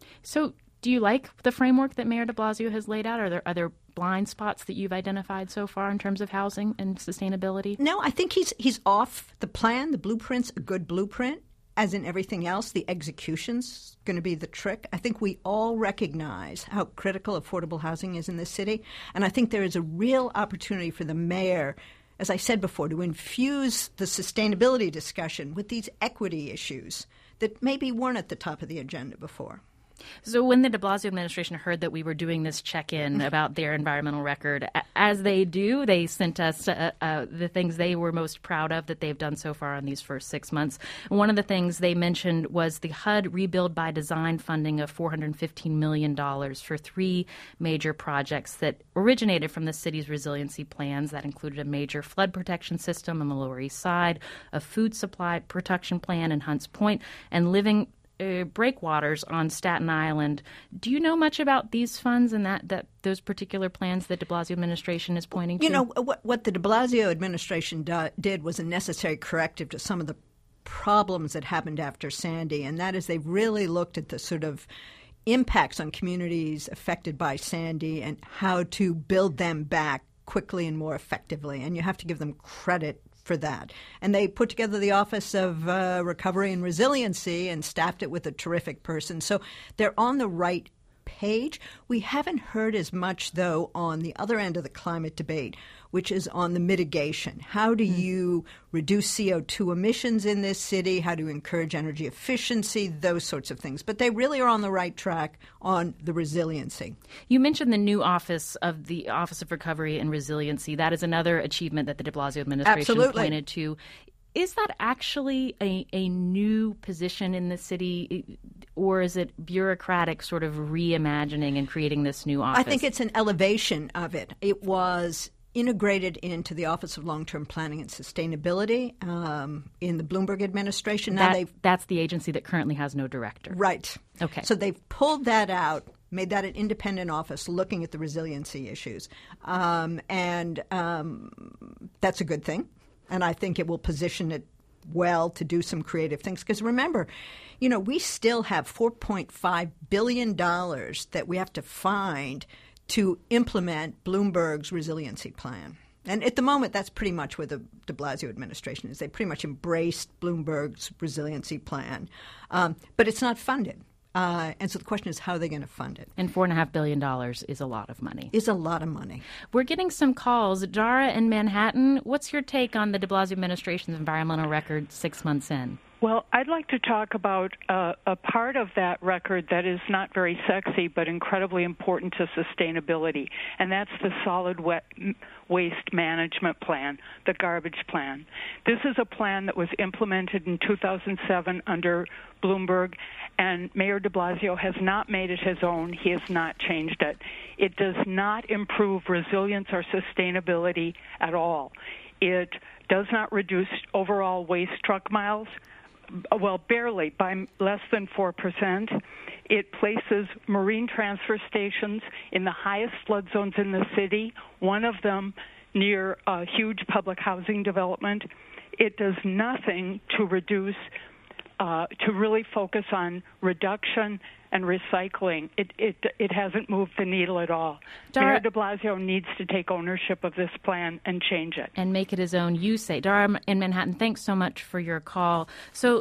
[SPEAKER 11] So do you like the framework that Mayor de Blasio has laid out? Are there other blind spots that you've identified so far in terms of housing and sustainability?
[SPEAKER 12] No, I think he's he's off the plan. The blueprint's a good blueprint. As in everything else, the execution's going to be the trick. I think we all recognize how critical affordable housing is in this city, and I think there is a real opportunity for the mayor, as I said before, to infuse the sustainability discussion with these equity issues that maybe weren't at the top of the agenda before.
[SPEAKER 11] So when the de Blasio administration heard that we were doing this check-in about their environmental record, as they do, they sent us uh, uh, the things they were most proud of that they've done so far in these first six months. One of the things they mentioned was the H U D Rebuild by Design funding of four hundred fifteen million dollars for three major projects that originated from the city's resiliency plans. That included a major flood protection system on the Lower East Side, a food supply protection plan in Hunts Point, and living Uh, breakwaters on Staten Island. Do you know much about these funds and that, that those particular plans that de Blasio administration is pointing to?
[SPEAKER 12] You know, what, what the de Blasio administration do, did was a necessary corrective to some of the problems that happened after Sandy, and that is they've really looked at the sort of impacts on communities affected by Sandy and how to build them back quickly and more effectively, and you have to give them credit for that. And they put together the Office of uh, Recovery and Resiliency and staffed it with a terrific person. So they're on the right page. We haven't heard as much, though, on the other end of the climate debate, which is on the mitigation. How do you reduce C O two emissions in this city? How do you encourage energy efficiency? Those sorts of things. But they really are on the right track on the resiliency.
[SPEAKER 11] You mentioned the new office of the Office of Recovery and Resiliency. That is another achievement that the de Blasio administration
[SPEAKER 12] Absolutely.
[SPEAKER 11] pointed to. Is that actually a, a new position in the city, or is it bureaucratic sort of reimagining and creating this new office?
[SPEAKER 12] I think it's an elevation of it. It was integrated into the Office of Long-Term Planning and Sustainability um, in the Bloomberg administration. Now
[SPEAKER 11] that,
[SPEAKER 12] they've,
[SPEAKER 11] that's the agency that currently has no director.
[SPEAKER 12] Right.
[SPEAKER 11] Okay.
[SPEAKER 12] So they've pulled that out, made that an independent office looking at the resiliency issues. Um, and um, that's a good thing. And I think it will position it well to do some creative things. Because remember, you know, we still have four point five billion dollars that we have to find to implement Bloomberg's resiliency plan. And at the moment, that's pretty much where the de Blasio administration is. They pretty much embraced Bloomberg's resiliency plan. Um, but it's not funded. Uh, and so the question is, how are they going to fund it?
[SPEAKER 11] And four point five billion dollars is a lot of money.
[SPEAKER 12] Is a lot of money.
[SPEAKER 11] We're getting some calls. Dara in Manhattan, what's your take on the de Blasio administration's environmental record six months in?
[SPEAKER 13] Well, I'd like to talk about uh, a part of that record that is not very sexy but incredibly important to sustainability, and that's the solid wet waste management plan, the garbage plan. This is a plan that was implemented in two thousand seven under Bloomberg, and Mayor de Blasio has not made it his own. He has not changed it. It does not improve resilience or sustainability at all. It does not reduce overall waste truck miles. Well, barely, by less than four percent. It places marine transfer stations in the highest flood zones in the city, one of them near a huge public housing development. It does nothing to reduce uh, to really focus on reduction and recycling. It it it hasn't moved the needle at all.
[SPEAKER 11] Dara,
[SPEAKER 13] Mayor de Blasio needs to take ownership of this plan and change it.
[SPEAKER 11] And make it his own, you say. Dara in Manhattan, thanks so much for your call. So,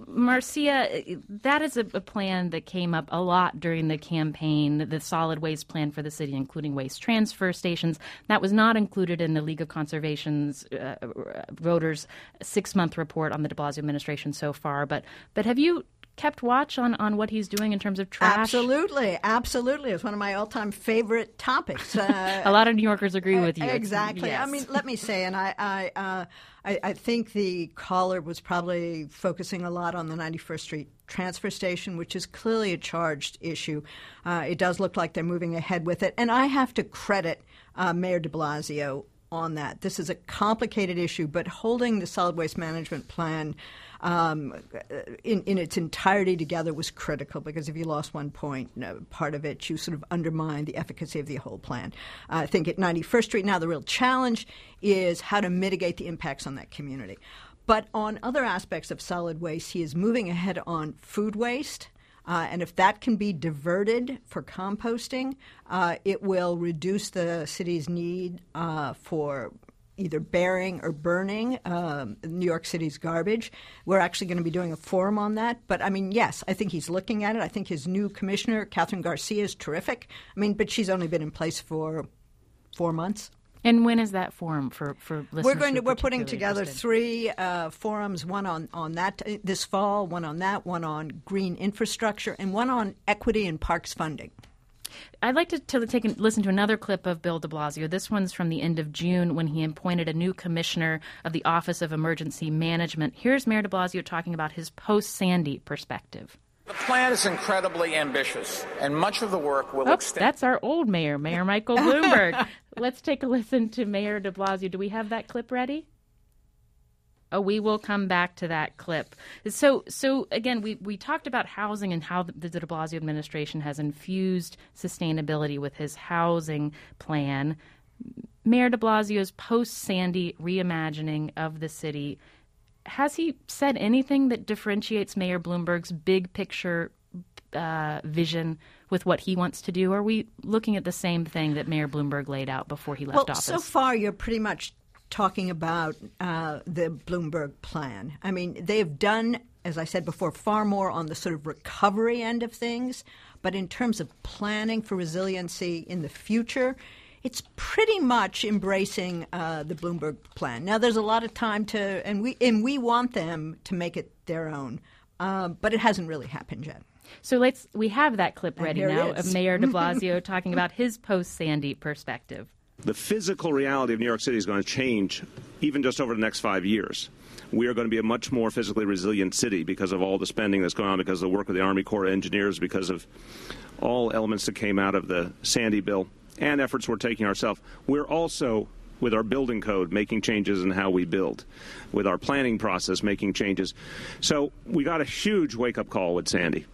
[SPEAKER 11] Marcia, that is a, a plan that came up a lot during the campaign, the solid waste plan for the city, including waste transfer stations. That was not included in the League of Conservation's uh, voters' six-month report on the de Blasio administration so far. But, but have you kept watch on, on what he's doing in terms of trash?
[SPEAKER 12] Absolutely, absolutely. It's one of my all-time favorite topics. Uh,
[SPEAKER 11] a lot of New Yorkers agree with you.
[SPEAKER 12] Exactly.
[SPEAKER 11] Yes.
[SPEAKER 12] I mean, let me say, and I, I, uh, I, I think the caller was probably focusing a lot on the ninety-first Street transfer station, which is clearly a charged issue. Uh, it does look like they're moving ahead with it, and I have to credit uh, Mayor de Blasio on that. This is a complicated issue, but holding the solid waste management plan Um, in, in its entirety together was critical, because if you lost one point, you know, part of it, you sort of undermine the efficacy of the whole plan. Uh, I think at ninety-first Street now the real challenge is how to mitigate the impacts on that community. But on other aspects of solid waste, he is moving ahead on food waste. Uh, and if that can be diverted for composting, uh, it will reduce the city's need uh, for either burying or burning um, New York City's garbage. We're actually going to be doing a forum on that. But, I mean, yes, I think he's looking at it. I think his new commissioner, Catherine Garcia, is terrific. I mean, but she's only been in place for four months.
[SPEAKER 11] And when is that forum for, for listeners?
[SPEAKER 12] We're going to we're putting together
[SPEAKER 11] interested?
[SPEAKER 12] three uh, forums, one on, on that uh, this fall, one on that, one on green infrastructure, and one on equity and parks funding.
[SPEAKER 11] I'd like to, to take a listen to another clip of Bill de Blasio. This one's from the end of June when he appointed a new commissioner of the Office of Emergency Management. Here's Mayor de Blasio talking about his post-Sandy perspective.
[SPEAKER 14] The plan is incredibly ambitious, and much of the work will
[SPEAKER 11] oh,
[SPEAKER 14] extend.
[SPEAKER 11] That's our old mayor, Mayor Michael Bloomberg. Let's take a listen to Mayor de Blasio. Do we have that clip ready? Oh, we will come back to that clip. So, so again, we, we talked about housing and how the, the de Blasio administration has infused sustainability with his housing plan. Mayor de Blasio's post-Sandy reimagining of the city, has he said anything that differentiates Mayor Bloomberg's big picture uh, vision with what he wants to do? Or are we looking at the same thing that Mayor Bloomberg laid out before he left
[SPEAKER 12] well,
[SPEAKER 11] office?
[SPEAKER 12] So far, you're pretty much talking about uh, the Bloomberg plan. I mean, they've done, as I said before, far more on the sort of recovery end of things. But in terms of planning for resiliency in the future, it's pretty much embracing uh, the Bloomberg plan. Now, there's a lot of time to, and we and we want them to make it their own, uh, but it hasn't really happened yet.
[SPEAKER 11] So let's we have that clip ready now
[SPEAKER 12] of
[SPEAKER 11] Mayor de Blasio talking about his post-Sandy perspective.
[SPEAKER 2] The physical reality of New York City is going to change even just over the next five years. We are going to be a much more physically resilient city because of all the spending that's going on, because of the work of the Army Corps of Engineers, because of all elements that came out of the Sandy bill and efforts we're taking ourselves. We're also, with our building code, making changes in how we build, with our planning process, making changes. So we got a huge wake-up call with Sandy.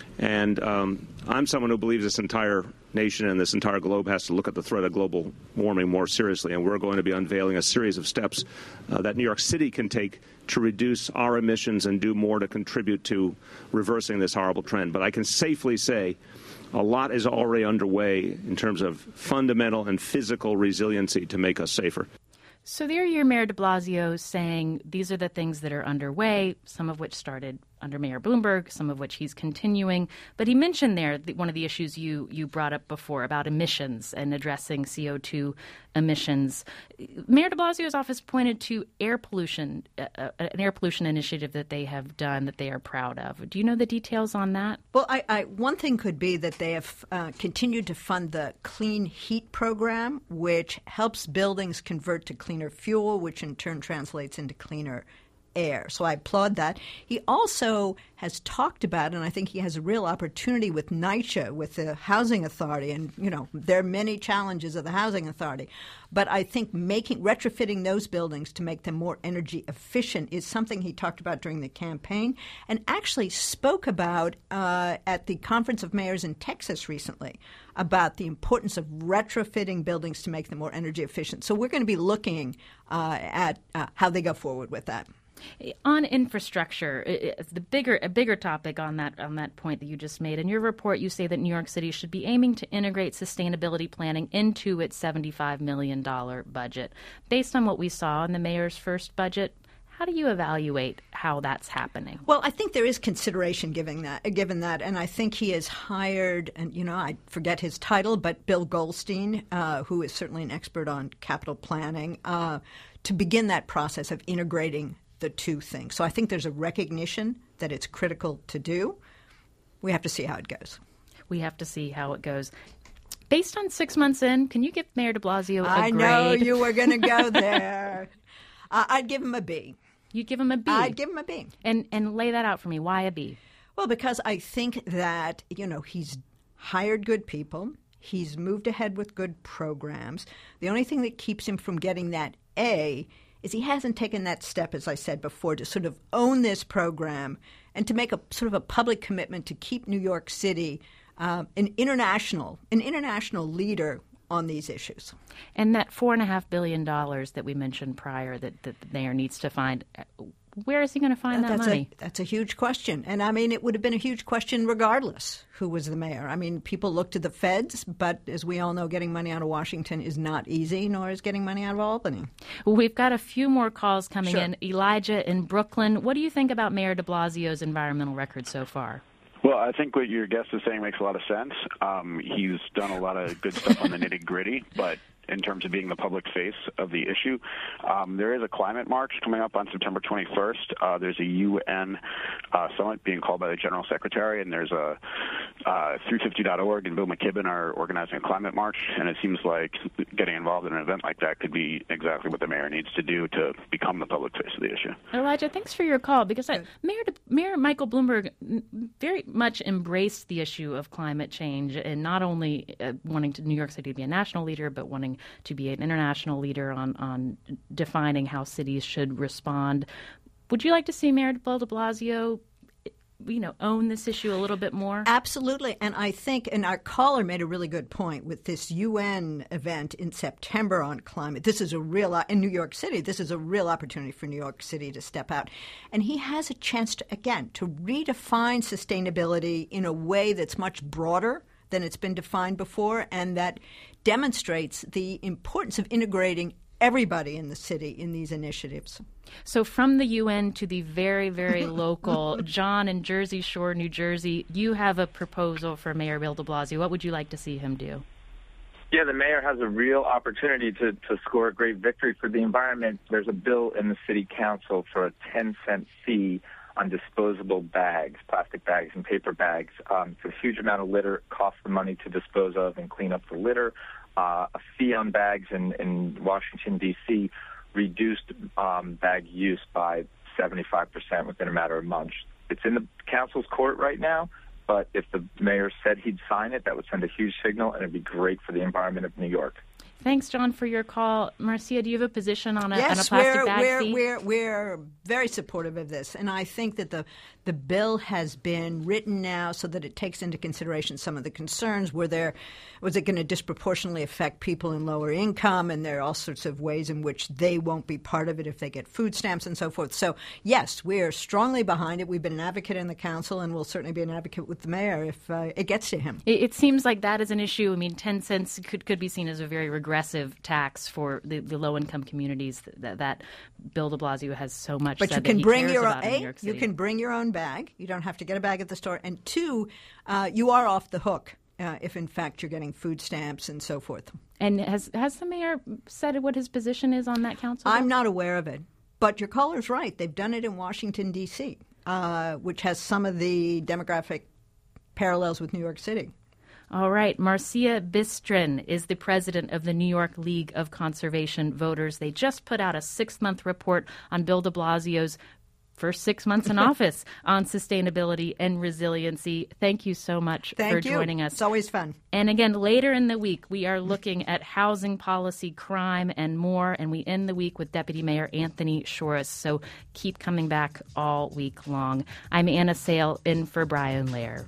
[SPEAKER 2] And um, I'm someone who believes this entire nation and this entire globe has to look at the threat of global warming more seriously. And we're going to be unveiling a series of steps uh, that New York City can take to reduce our emissions and do more to contribute to reversing this horrible trend. But I can safely say a lot is already underway in terms of fundamental and physical resiliency to make us safer.
[SPEAKER 11] So there you're Mayor de Blasio saying these are the things that are underway, some of which started under Mayor Bloomberg, some of which he's continuing. But he mentioned there the, one of the issues you, you brought up before about emissions and addressing C O two emissions. Mayor de Blasio's office pointed to air pollution, uh, an air pollution initiative that they have done that they are proud of. Do you know the details on that?
[SPEAKER 12] Well, I, I, one thing could be that they have uh, continued to fund the Clean Heat program, which helps buildings convert to cleaner fuel, which in turn translates into cleaner air. So I applaud that. He also has talked about, and I think he has a real opportunity with NYCHA, with the Housing Authority, and, you know, there are many challenges of the Housing Authority. But I think making retrofitting those buildings to make them more energy efficient is something he talked about during the campaign and actually spoke about uh, at the Conference of Mayors in Texas recently about the importance of retrofitting buildings to make them more energy efficient. So we're going to be looking uh, at uh, how they go forward with that.
[SPEAKER 11] On infrastructure, the bigger a bigger topic on that on that point that you just made. In your report, you say that New York City should be aiming to integrate sustainability planning into its seventy-five million dollars budget. Based on what we saw in the mayor's first budget, how do you evaluate how that's happening?
[SPEAKER 12] Well, I think there is consideration given that, given that, and I think he has hired, and you know, I forget his title, but Bill Goldstein, uh, who is certainly an expert on capital planning, uh, to begin that process of integrating the two things. So I think there's a recognition that it's critical to do. We have to see how it goes.
[SPEAKER 11] We have to see how it goes. Based on six months in, can you give Mayor de Blasio a
[SPEAKER 12] I
[SPEAKER 11] grade?
[SPEAKER 12] I know you were going to go there. uh, I'd give him a B.
[SPEAKER 11] You'd give him a B?
[SPEAKER 12] I'd give him a B.
[SPEAKER 11] And and lay that out for me. Why a B?
[SPEAKER 12] Well, because I think that, you know, he's hired good people. He's moved ahead with good programs. The only thing that keeps him from getting that A is he hasn't taken that step, as I said before, to sort of own this program and to make a sort of a public commitment to keep New York City um, an international an international leader on these issues.
[SPEAKER 11] And that four and a half billion dollars that we mentioned prior that, that the mayor needs to find, where is he going to find that
[SPEAKER 12] that's
[SPEAKER 11] money?
[SPEAKER 12] A, that's a huge question. And I mean, it would have been a huge question regardless who was the mayor. I mean, people look to the feds, but as we all know, getting money out of Washington is not easy, nor is getting money out of Albany.
[SPEAKER 11] Well, we've got a few more calls coming
[SPEAKER 12] Sure.
[SPEAKER 11] in. Elijah in Brooklyn, what do you think about Mayor de Blasio's environmental record so far?
[SPEAKER 15] Well, I think what your guest is saying makes a lot of sense. Um, he's done a lot of good stuff on the nitty-gritty, but in terms of being the public face of the issue, um, there is a climate march coming up on September twenty-first. Uh, there's a U N uh, summit being called by the General Secretary, and there's a uh, three fifty dot org and Bill McKibben are organizing a climate march, and it seems like getting involved in an event like that could be exactly what the mayor needs to do to become the public face of the issue.
[SPEAKER 11] Elijah, thanks for your call, because I, Mayor, de, Mayor Michael Bloomberg very much embraced the issue of climate change, and not only uh, wanting to New York City to be a national leader, but wanting to be an international leader on, on defining how cities should respond. Would you like to see Mayor Bill de Blasio, you know, own this issue a little bit more?
[SPEAKER 12] Absolutely. And I think, and our caller made a really good point with this U N event in September on climate. This is a real, in New York City, this is a real opportunity for New York City to step out. And he has a chance to, again, to redefine sustainability in a way that's much broader than it's been defined before, and that demonstrates the importance of integrating everybody in the city in these initiatives.
[SPEAKER 11] So from the U N to the very, very local, John in Jersey Shore, New Jersey, you have a proposal for Mayor Bill de Blasio. What would you like to see him do?
[SPEAKER 16] Yeah, the mayor has a real opportunity to, to score a great victory for the environment. There's a bill in the city council for a ten cent fee on disposable bags, plastic bags and paper bags. Um, it's a huge amount of litter. It costs the money to dispose of and clean up the litter. Uh, a fee on bags in, in Washington, D C reduced um, bag use by seventy-five percent within a matter of months. It's in the council's court right now, but if the mayor said he'd sign it, that would send a huge signal, and it'd be great for the environment of New York.
[SPEAKER 11] Thanks, John, for your call. Marcia, do you have a position on a,
[SPEAKER 12] yes,
[SPEAKER 11] on a plastic
[SPEAKER 12] we're,
[SPEAKER 11] bag
[SPEAKER 12] we're,
[SPEAKER 11] fee?
[SPEAKER 12] we're, we're very supportive of this. And I think that the, the bill has been written now so that it takes into consideration some of the concerns. Were there, was it going to disproportionately affect people in lower income? And there are all sorts of ways in which they won't be part of it if they get food stamps and so forth. So, yes, we're strongly behind it. We've been an advocate in the council, and we'll certainly be an advocate with the mayor if uh, it gets to him.
[SPEAKER 11] It, it seems like that is an issue. I mean, ten cents could, could be seen as a very regressive tax for the, the low-income communities that, that Bill de Blasio has so much
[SPEAKER 12] but
[SPEAKER 11] said
[SPEAKER 12] you can
[SPEAKER 11] that he
[SPEAKER 12] bring
[SPEAKER 11] cares
[SPEAKER 12] your
[SPEAKER 11] about
[SPEAKER 12] own,
[SPEAKER 11] in
[SPEAKER 12] A,
[SPEAKER 11] New York City.
[SPEAKER 12] you can bring your own bag. You don't have to get a bag at the store. And two, uh, you are off the hook uh, if, in fact, you're getting food stamps and so forth.
[SPEAKER 11] And has has the mayor said what his position is on that council?
[SPEAKER 12] I'm not aware of it. But your caller's right. They've done it in Washington, D C, uh, which has some of the demographic parallels with New York City.
[SPEAKER 11] All right. Marcia Bistrin is the president of the New York League of Conservation Voters. They just put out a six-month report on Bill de Blasio's first six months in office on sustainability and resiliency. Thank you so much
[SPEAKER 12] Thank
[SPEAKER 11] for
[SPEAKER 12] you.
[SPEAKER 11] joining us.
[SPEAKER 12] It's always fun.
[SPEAKER 11] And again, later in the week, we are looking at housing policy, crime, and more. And we end the week with Deputy Mayor Anthony Shorus. So keep coming back all week long. I'm Anna Sale in for Brian Lair.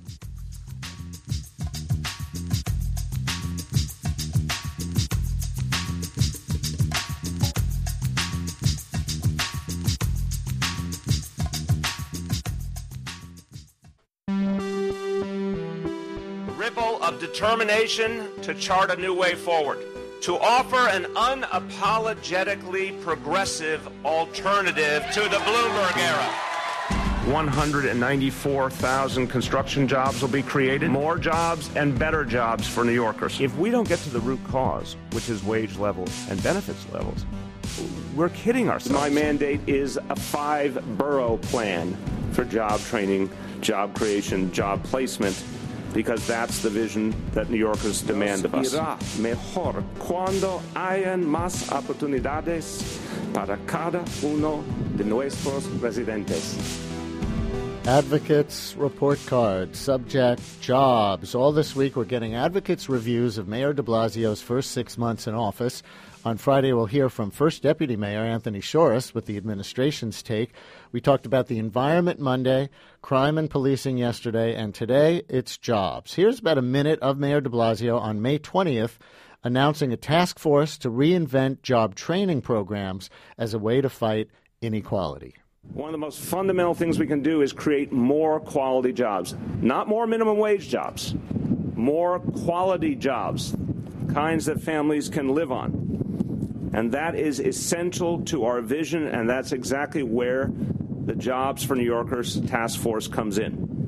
[SPEAKER 1] ripple of determination to chart a new way forward, to offer an unapologetically progressive alternative to the Bloomberg era.
[SPEAKER 3] one hundred ninety-four thousand construction jobs will be created. More jobs and better jobs for New Yorkers. If we don't get to the root cause, which is wage levels and benefits levels, we're kidding ourselves.
[SPEAKER 2] My mandate is a five-borough plan for job training, job creation, job placement, because that's the vision that New Yorkers demand of us. Irá mejor cuando hayan más oportunidades para cada uno de nuestros residentes.
[SPEAKER 4] Advocates Report Card, subject, jobs. All this week we're getting Advocates' reviews of Mayor de Blasio's first six months in office. On Friday we'll hear from First Deputy Mayor Anthony Shorris with the administration's take. We talked about the environment Monday, crime and policing yesterday, and today it's jobs. Here's about a minute of Mayor de Blasio on May twentieth announcing a task force to reinvent job training programs as a way to fight inequality.
[SPEAKER 2] One of the most fundamental things we can do is create more quality jobs. Not more minimum wage jobs, more quality jobs, kinds that families can live on. And that is essential to our vision, and that's exactly where the Jobs for New Yorkers task force comes in.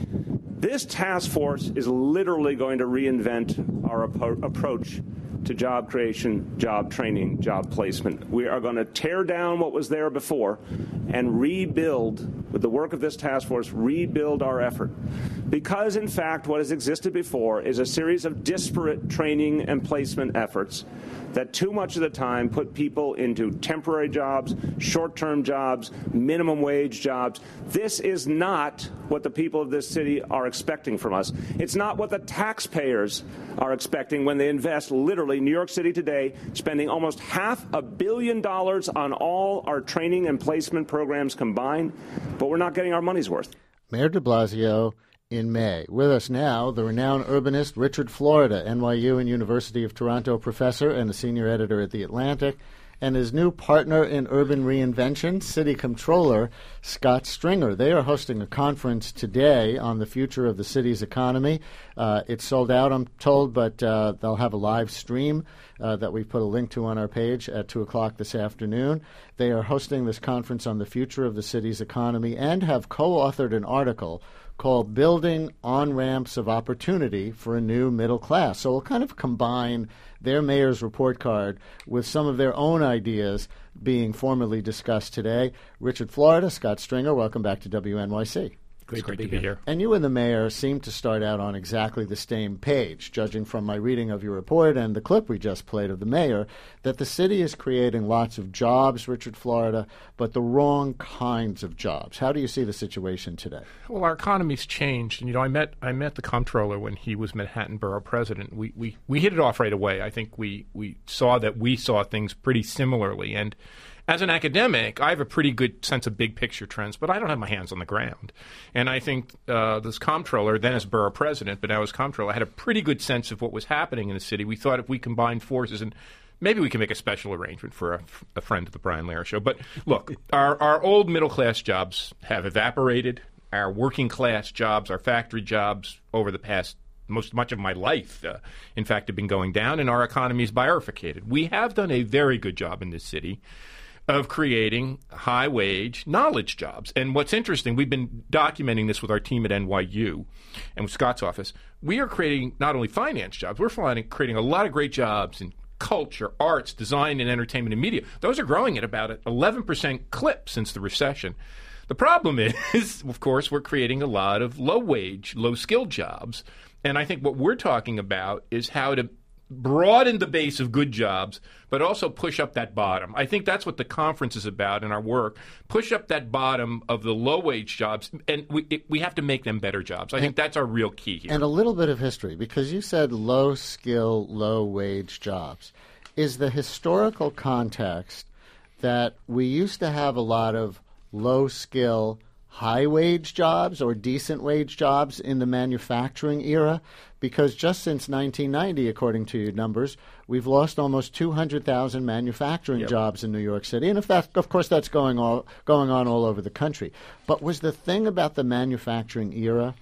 [SPEAKER 2] This task force is literally going to reinvent our ap- approach to job creation, job training, job placement. We are going to tear down what was there before and rebuild, with the work of this task force, rebuild our effort. Because, in fact, what has existed before is a series of disparate training and placement efforts that too much of the time put people into temporary jobs, short-term jobs, minimum wage jobs. This is not what the people of this city are expecting from us. It's not what the taxpayers are expecting when they invest, literally, New York City today, spending almost half a billion dollars on all our training and placement programs combined, but we're not getting our money's worth.
[SPEAKER 4] Mayor de Blasio in May. With us now, the renowned urbanist Richard Florida, N Y U and University of Toronto professor and a senior editor at The Atlantic, and his new partner in urban reinvention, City Comptroller Scott Stringer. They are hosting a conference today on the future of the city's economy. Uh, it's sold out, I'm told, but uh, they'll have a live stream uh, that we've put a link to on our page at two o'clock this afternoon. They are hosting this conference on the future of the city's economy and have co-authored an article called Building On-Ramps of Opportunity for a New Middle Class. So we'll kind of combine their mayor's report card with some of their own ideas being formally discussed today. Richard Florida, Scott Stringer, welcome back to W N Y C.
[SPEAKER 17] Great, great to be here.
[SPEAKER 4] And you and the mayor seem to start out on exactly the same page, judging from my reading of your report and the clip we just played of the mayor, that the city is creating lots of jobs, Richard Florida, but the wrong kinds of jobs. How do you see the situation today?
[SPEAKER 17] Well, our economy's changed. And, you know, I met I met the comptroller when he was Manhattan Borough President. We we, we hit it off right away. I think we, we saw that we saw things pretty similarly. And as an academic, I have a pretty good sense of big picture trends, but I don't have my hands on the ground. And I think uh, this comptroller, then as borough president, but now as comptroller, had a pretty good sense of what was happening in the city. We thought if we combined forces, and maybe we can make a special arrangement for a, a friend of the Brian Lehrer Show. But look, our, our old middle-class jobs have evaporated. Our working-class jobs, our factory jobs over the past most much of my life, uh, in fact, have been going down, and our economy is bifurcated. We have done a very good job in this city of creating high-wage knowledge jobs. And what's interesting, we've been documenting this with our team at N Y U and with Scott's office. We are creating not only finance jobs, we're finding, creating a lot of great jobs in culture, arts, design, and entertainment and media. Those are growing at about an eleven percent clip since the recession. The problem is, of course, we're creating a lot of low-wage, low-skilled jobs. And I think what we're talking about is how to broaden the base of good jobs, but also push up that bottom. I think that's what the conference is about in our work. Push up that bottom of the low-wage jobs, and we it, we have to make them better jobs. I think that's our real key here.
[SPEAKER 4] And a little bit of history, because you said low-skill, low-wage jobs. Is the historical context that we used to have a lot of low-skill, high-wage jobs or decent-wage jobs in the manufacturing era? Because just since nineteen ninety, according to your numbers, we've lost almost two hundred thousand manufacturing yep. jobs in New York City. And if that, of course, that's going all, going on all over the country. But was the thing about the manufacturing era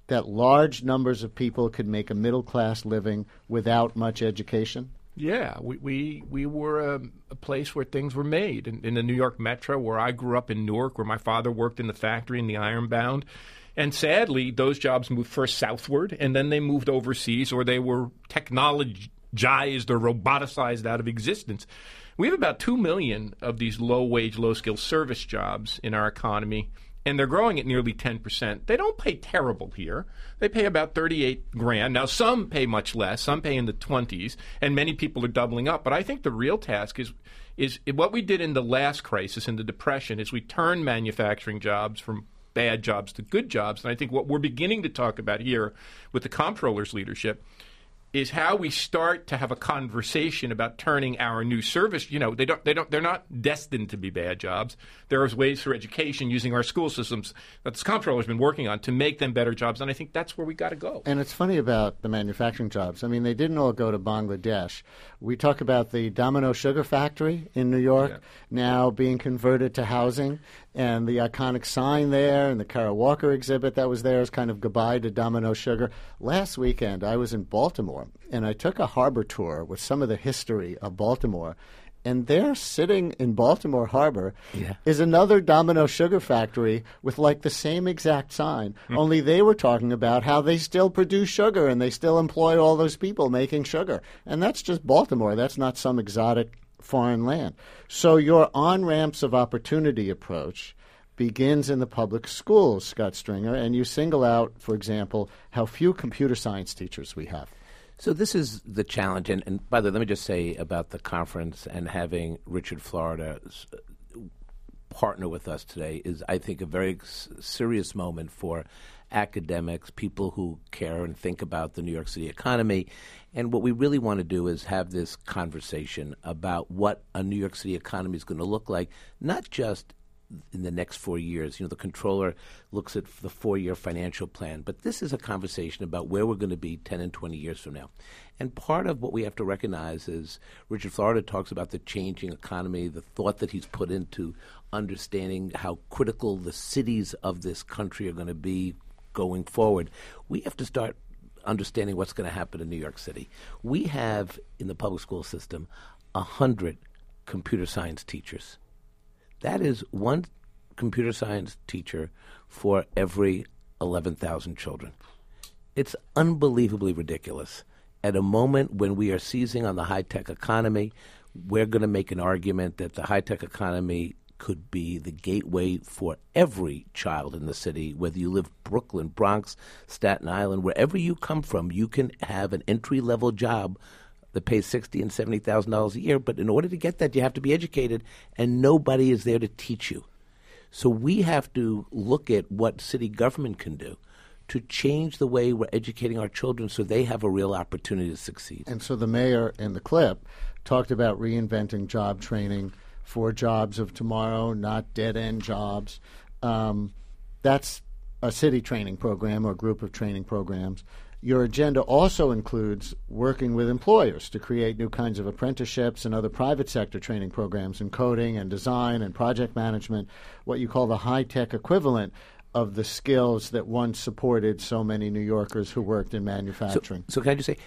[SPEAKER 4] that large numbers of people could make a middle-class living without much education?
[SPEAKER 17] Yeah, we we, we were a, a place where things were made. In, in the New York Metro, where I grew up in Newark, where my father worked in the factory in the Ironbound. And sadly, those jobs moved first southward, and then they moved overseas, or they were technologized or roboticized out of existence. We have about two million of these low-wage, low-skill service jobs in our economy, and they're growing at nearly ten percent. They don't pay terrible here. They pay about thirty-eight grand. Now, some pay much less. Some pay in the twenties, and many people are doubling up. But I think the real task is is what we did in the last crisis, in the Depression, is we turned manufacturing jobs from bad jobs to good jobs. And I think what we're beginning to talk about here with the comptroller's leadership is how we start to have a conversation about turning our new service. You know, they don't, they don't, they're not destined to be bad jobs. There are ways for education using our school systems that this comptroller has been working on to make them better jobs, and I think that's where we got to go.
[SPEAKER 4] And it's funny about the manufacturing jobs. I mean, they didn't all go to Bangladesh. We talk about the Domino Sugar Factory in New York yeah. now being converted to housing, and the iconic sign there and the Kara Walker exhibit that was there is kind of goodbye to Domino Sugar. Last weekend, I was in Baltimore, and I took a harbor tour with some of the history of Baltimore. And there, sitting in Baltimore Harbor, yeah. is another Domino Sugar Factory with like the same exact sign, mm. only they were talking about how they still produce sugar and they still employ all those people making sugar. And that's just Baltimore. That's not some exotic foreign land. So your on-ramps of opportunity approach begins in the public schools, Scott Stringer, and you single out, for example, how few computer science teachers we have.
[SPEAKER 18] So this is the challenge, and, and by the way, let me just say about the conference and having Richard Florida partner with us today is, I think, a very s- serious moment for academics, people who care and think about the New York City economy. And what we really want to do is have this conversation about what a New York City economy is going to look like, not just in the next four years. You know, the controller looks at the four-year financial plan, but this is a conversation about where we're going to be ten and twenty years from now. And part of what we have to recognize is Richard Florida talks about the changing economy, the thought that he's put into understanding how critical the cities of this country are going to be going forward. We have to start understanding what's going to happen in New York City. We have, in the public school system, one hundred computer science teachers. That is one computer science teacher for every eleven thousand children. It's unbelievably ridiculous. At a moment when we are seizing on the high-tech economy, we're going to make an argument that the high-tech economy could be the gateway for every child in the city, whether you live Brooklyn, Bronx, Staten Island, wherever you come from, you can have an entry-level job that pays sixty thousand dollars and seventy thousand dollars a year. But in order to get that, you have to be educated, and nobody is there to teach you. So we have to look at what city government can do to change the way we're educating our children so they have a real opportunity to succeed.
[SPEAKER 4] And so the mayor in the clip talked about reinventing job training for jobs of tomorrow, not dead-end jobs. Um, that's a city training program or group of training programs. Your agenda also includes working with employers to create new kinds of apprenticeships and other private sector training programs in coding and design and project management, what you call the high-tech equivalent of the skills that once supported so many New Yorkers who worked in manufacturing.
[SPEAKER 18] So, so can I just say,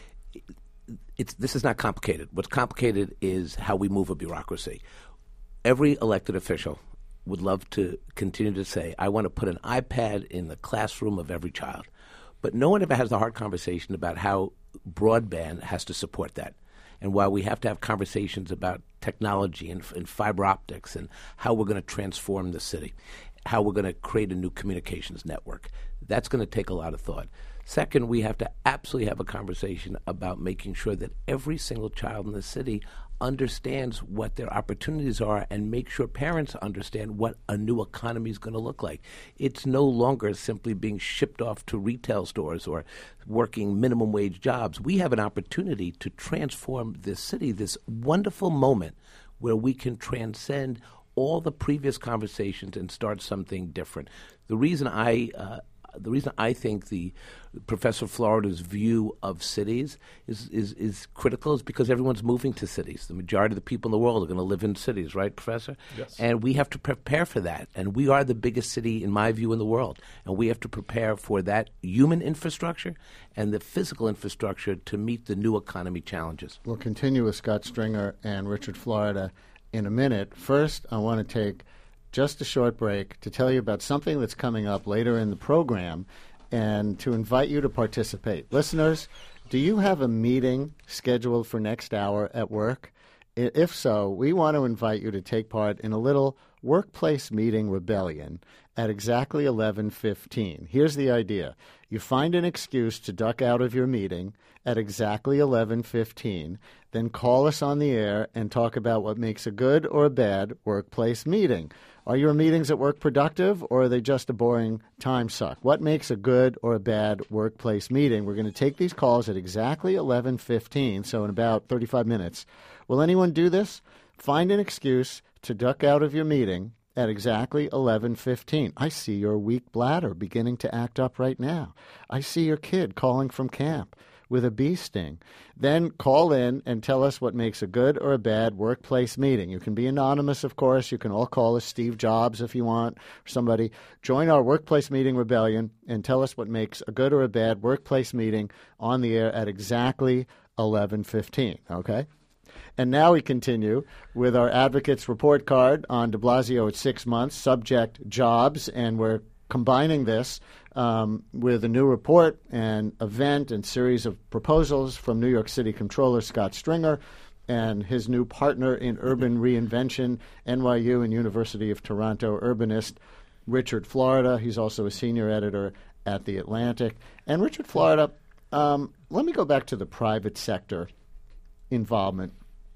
[SPEAKER 18] it's, this is not complicated. What's complicated is how we move a bureaucracy. Every elected official would love to continue to say, I want to put an iPad in the classroom of every child. But no one ever has the hard conversation about how broadband has to support that, and why we have to have conversations about technology and, and fiber optics and how we're going to transform the city, how we're going to create a new communications network. That's going to take a lot of thought. Second, we have to absolutely have a conversation about making sure that every single child in the city understands what their opportunities are and make sure parents understand what a new economy is going to look like. It's no longer simply being shipped off to retail stores or working minimum wage jobs. We have an opportunity to transform this city, this wonderful moment where we can transcend all the previous conversations and start something different. The reason I uh, The reason I think the Professor Florida's view of cities is, is, is critical is because everyone's moving to cities. The majority of the people in the world are going to live in cities, right, Professor?
[SPEAKER 17] Yes.
[SPEAKER 18] And we have to prepare for that. And we are the biggest city, in my view, in the world. And we have to prepare for that human infrastructure and the physical infrastructure to meet the new economy challenges.
[SPEAKER 4] We'll continue with Scott Stringer and Richard Florida in a minute. First, I want to take just a short break to tell you about something that's coming up later in the program and to invite you to participate. Listeners, do you have a meeting scheduled for next hour at work? If so, we want to invite you to take part in a little workplace meeting rebellion at exactly eleven fifteen. Here's the idea. You find an excuse to duck out of your meeting at exactly eleven fifteen, then call us on the air and talk about what makes a good or a bad workplace meeting. Are your meetings at work productive, or are they just a boring time suck? What makes a good or a bad workplace meeting? We're going to take these calls at exactly eleven fifteen, so in about thirty-five minutes. Will anyone do this? Find an excuse to duck out of your meeting at exactly eleven fifteen. I see your weak bladder beginning to act up right now. I see your kid calling from camp with a bee sting. Then call in and tell us what makes a good or a bad workplace meeting. You can be anonymous, of course. You can all call us Steve Jobs if you want, or somebody. Join our workplace meeting rebellion and tell us what makes a good or a bad workplace meeting on the air at exactly eleven fifteen, okay? And now we continue with our advocates report card on de Blasio at six months, subject jobs, and we're combining this um, with a new report and event and series of proposals from New York City Comptroller Scott Stringer and his new partner in urban reinvention, N Y U and University of Toronto urbanist Richard Florida. He's also a senior editor at The Atlantic. And Richard Florida, um, let me go back to the private sector involvement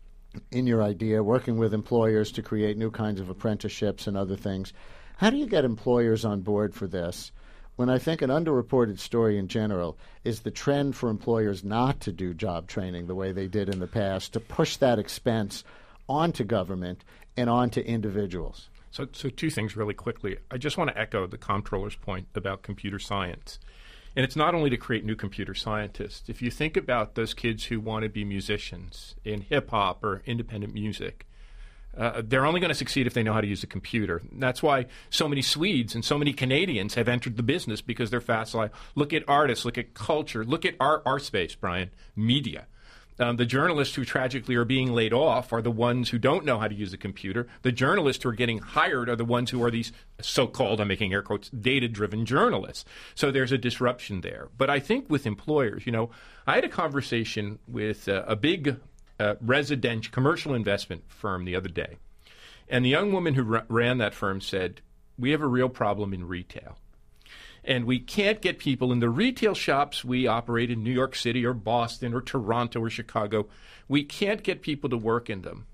[SPEAKER 4] in your idea, working with employers to create new kinds of apprenticeships and other things. How do you get employers on board for this when I think an underreported story in general is the trend for employers not to do job training the way they did in the past, to push that expense onto government and onto individuals?
[SPEAKER 17] So, so two things really quickly. I just want to echo the comptroller's point about computer science. And it's not only to create new computer scientists. If you think about those kids who want to be musicians in hip-hop or independent music, Uh, they're only going to succeed if they know how to use a computer. That's why so many Swedes and so many Canadians have entered the business, because they're facile. Look at artists, look at culture, look at our, our space, Brian, media. Um, the journalists who tragically are being laid off are the ones who don't know how to use a computer. The journalists who are getting hired are the ones who are these so-called, I'm making air quotes, data-driven journalists. So there's a disruption there. But I think with employers, you know, I had a conversation with uh, a big Uh, residential commercial investment firm the other day. And the young woman who r- ran that firm said, we have a real problem in retail. And we can't get people in the retail shops we operate in New York City or Boston or Toronto or Chicago. We can't get people to work in them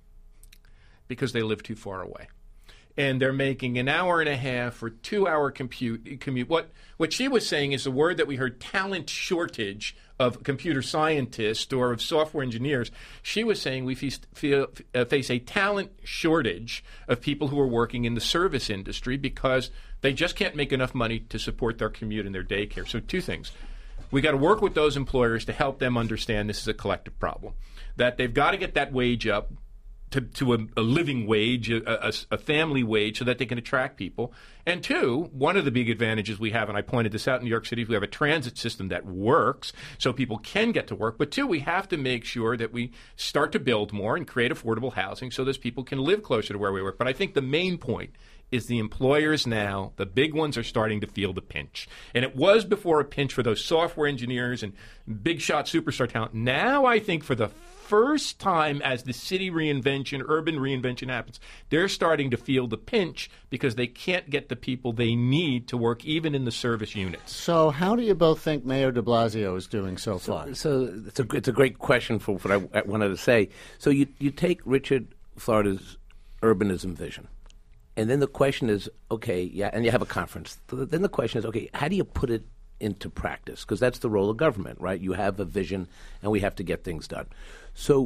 [SPEAKER 17] because they live too far away. And they're making an hour and a half or two-hour compute, commute. What what she was saying is a word that we heard, talent shortage of computer scientists or of software engineers. She was saying we face, feel, uh, face a talent shortage of people who are working in the service industry because they just can't make enough money to support their commute and their daycare. So two things. We got to work with those employers to help them understand this is a collective problem, that they've got to get that wage up to, to a, a living wage, a, a, a family wage, so that they can attract people. And two, one of the big advantages we have, and I pointed this out in New York City, is we have a transit system that works so people can get to work. But two, we have to make sure that we start to build more and create affordable housing so those people can live closer to where we work. But I think the main point is the employers now, the big ones, are starting to feel the pinch. And it was before a pinch for those software engineers and big shot superstar talent. Now I think for the first time as the city reinvention, urban reinvention happens, they're starting to feel the pinch because they can't get the people they need to work even in the service units.
[SPEAKER 4] So how do you both think Mayor de Blasio is doing so far?
[SPEAKER 18] So, so it's, a, it's a great question for what I, I wanted to say. So you, you take Richard Florida's urbanism vision. And then the question is, okay, yeah, and you have a conference. Then the question is, okay, how do you put it into practice? Because that's the role of government, right? You have a vision, and we have to get things done. So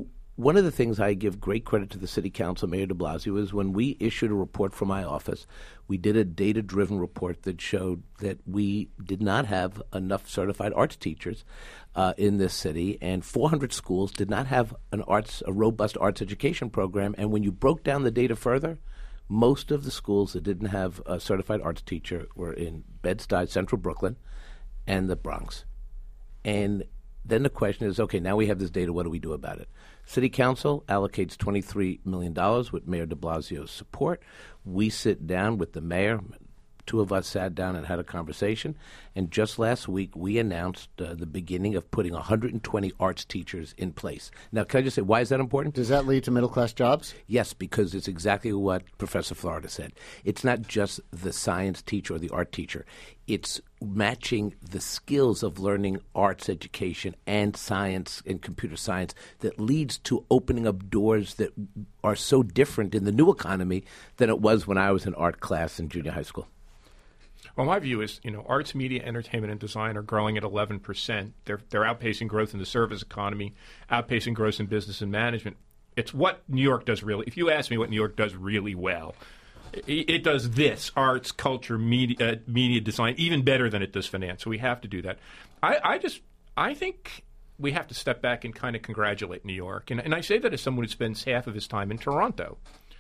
[SPEAKER 18] one of the things I give great credit to the City Council, Mayor de Blasio, is when we issued a report from my office, we did a data-driven report that showed that we did not have enough certified arts teachers uh, in this city, and four hundred schools did not have an arts, a robust arts education program. And when you broke down the data further, most of the schools that didn't have a certified arts teacher were in Bed-Stuy, Central Brooklyn, and the Bronx. And then the question is, okay, now we have this data, what do we do about it? City Council allocates twenty-three million dollars with Mayor de Blasio's support. We sit down with the mayor. Two of us sat down and had a conversation. And just last week, we announced uh, the beginning of putting one hundred twenty arts teachers in place. Now, can I just say, why is that important?
[SPEAKER 4] Does that lead to middle-class jobs?
[SPEAKER 18] Yes, because it's exactly what Professor Florida said. It's not just the science teacher or the art teacher. It's matching the skills of learning arts education and science and computer science that leads to opening up doors that are so different in the new economy than it was when I was in art class in junior high school.
[SPEAKER 17] Well, my view is, you know, arts, media, entertainment, and design are growing at eleven percent. They're they're outpacing growth in the service economy, outpacing growth in business and management. It's what New York does really. If you ask me what New York does really well, it, it does this: arts, culture, media, uh, media, design, even better than it does finance. So we have to do that. I, I just I think we have to step back and kind of congratulate New York, and and I say that as someone who spends half of his time in Toronto.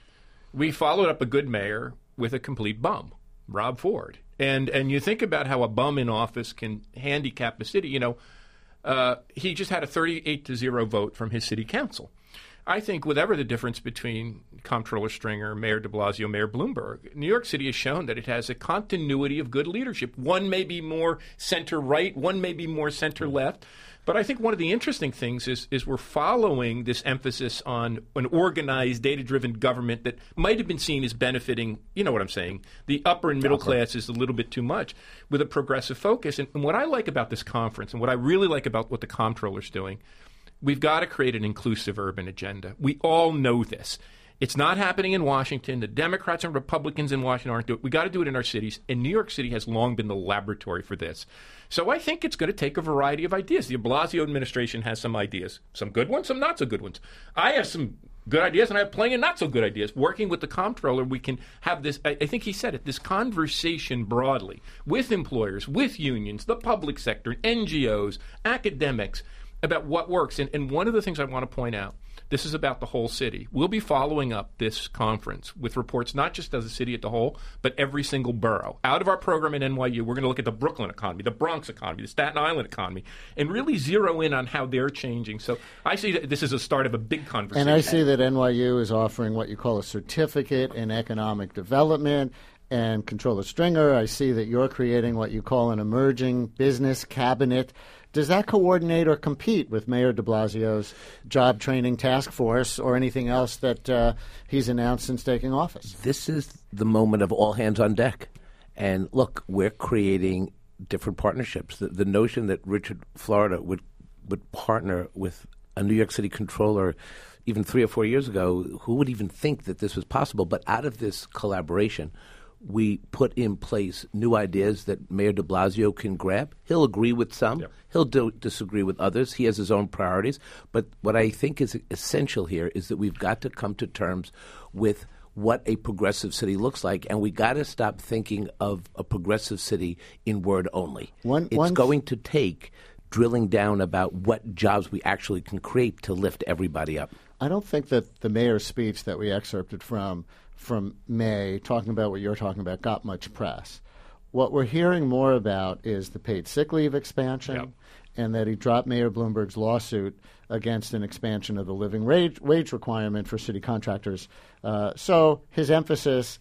[SPEAKER 17] We followed up a good mayor with a complete bum, Rob Ford. And and you think about how a bum in office can handicap a city. You know, uh, he just had a thirty-eight to zero vote from his city council. I think whatever the difference between Comptroller Stringer, Mayor de Blasio, Mayor Bloomberg, New York City has shown that it has a continuity of good leadership. One may be more center-right, one may be more center-left. But I think one of the interesting things is is we're following this emphasis on an organized, data-driven government that might have been seen as benefiting, you know what I'm saying, the upper and middle class is a little bit too much, with a progressive focus. And, and what I like about this conference and what I really like about what the comptroller's doing, we've got to create an inclusive urban agenda. We all know this. It's not happening in Washington. The Democrats and Republicans in Washington aren't doing it. We've got to do it in our cities. And New York City has long been the laboratory for this. So I think it's going to take a variety of ideas. The de Blasio administration has some ideas, some good ones, some not so good ones. I have some good ideas, and I have plenty of not so good ideas. Working with the comptroller, we can have this, I, I think he said it, this conversation broadly with employers, with unions, the public sector, N G Os, academics, about what works. And, and one of the things I want to point out, this is about the whole city. We'll be following up this conference with reports not just of the city as a whole, but every single borough. Out of our program at N Y U, we're going to look at the Brooklyn economy, the Bronx economy, the Staten Island economy, and really zero in on how they're changing. So I see that this is a start of a big conversation.
[SPEAKER 4] And I see that N Y U is offering what you call a certificate in economic development. And Comptroller Stringer, I see that you're creating what you call an emerging business cabinet. Does that coordinate or compete with Mayor de Blasio's job training task force or anything else that uh, he's announced since taking office?
[SPEAKER 18] This is the moment of all hands on deck. And look, we're creating different partnerships. The, the notion that Richard Florida would, would partner with a New York City controller even three or four years ago, who would even think that this was possible? But out of this collaboration, we put in place new ideas that Mayor de Blasio can grab. He'll agree with some. Yep. He'll do, disagree with others. He has his own priorities. But what I think is essential here is that we've got to come to terms with what a progressive city looks like, and we got to stop thinking of a progressive city in word only.
[SPEAKER 4] One,
[SPEAKER 18] it's
[SPEAKER 4] one...
[SPEAKER 18] going to take drilling down about what jobs we actually can create to lift everybody up.
[SPEAKER 4] I don't think that the mayor's speech that we excerpted from from May, talking about what you're talking about, got much press. What we're hearing more about is the paid sick leave expansion, yep. and that he dropped Mayor Bloomberg's lawsuit against an expansion of the living wage, wage requirement for city contractors. Uh, so his emphasis,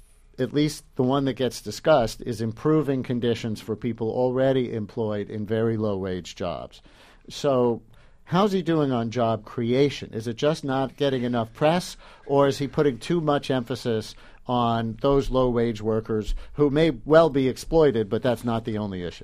[SPEAKER 4] at least the one that gets discussed, is improving conditions for people already employed in very low-wage jobs. So how's he doing on job creation? Is it just not getting enough press, or is he putting too much emphasis on those low-wage workers who may well be exploited, but that's not the only issue?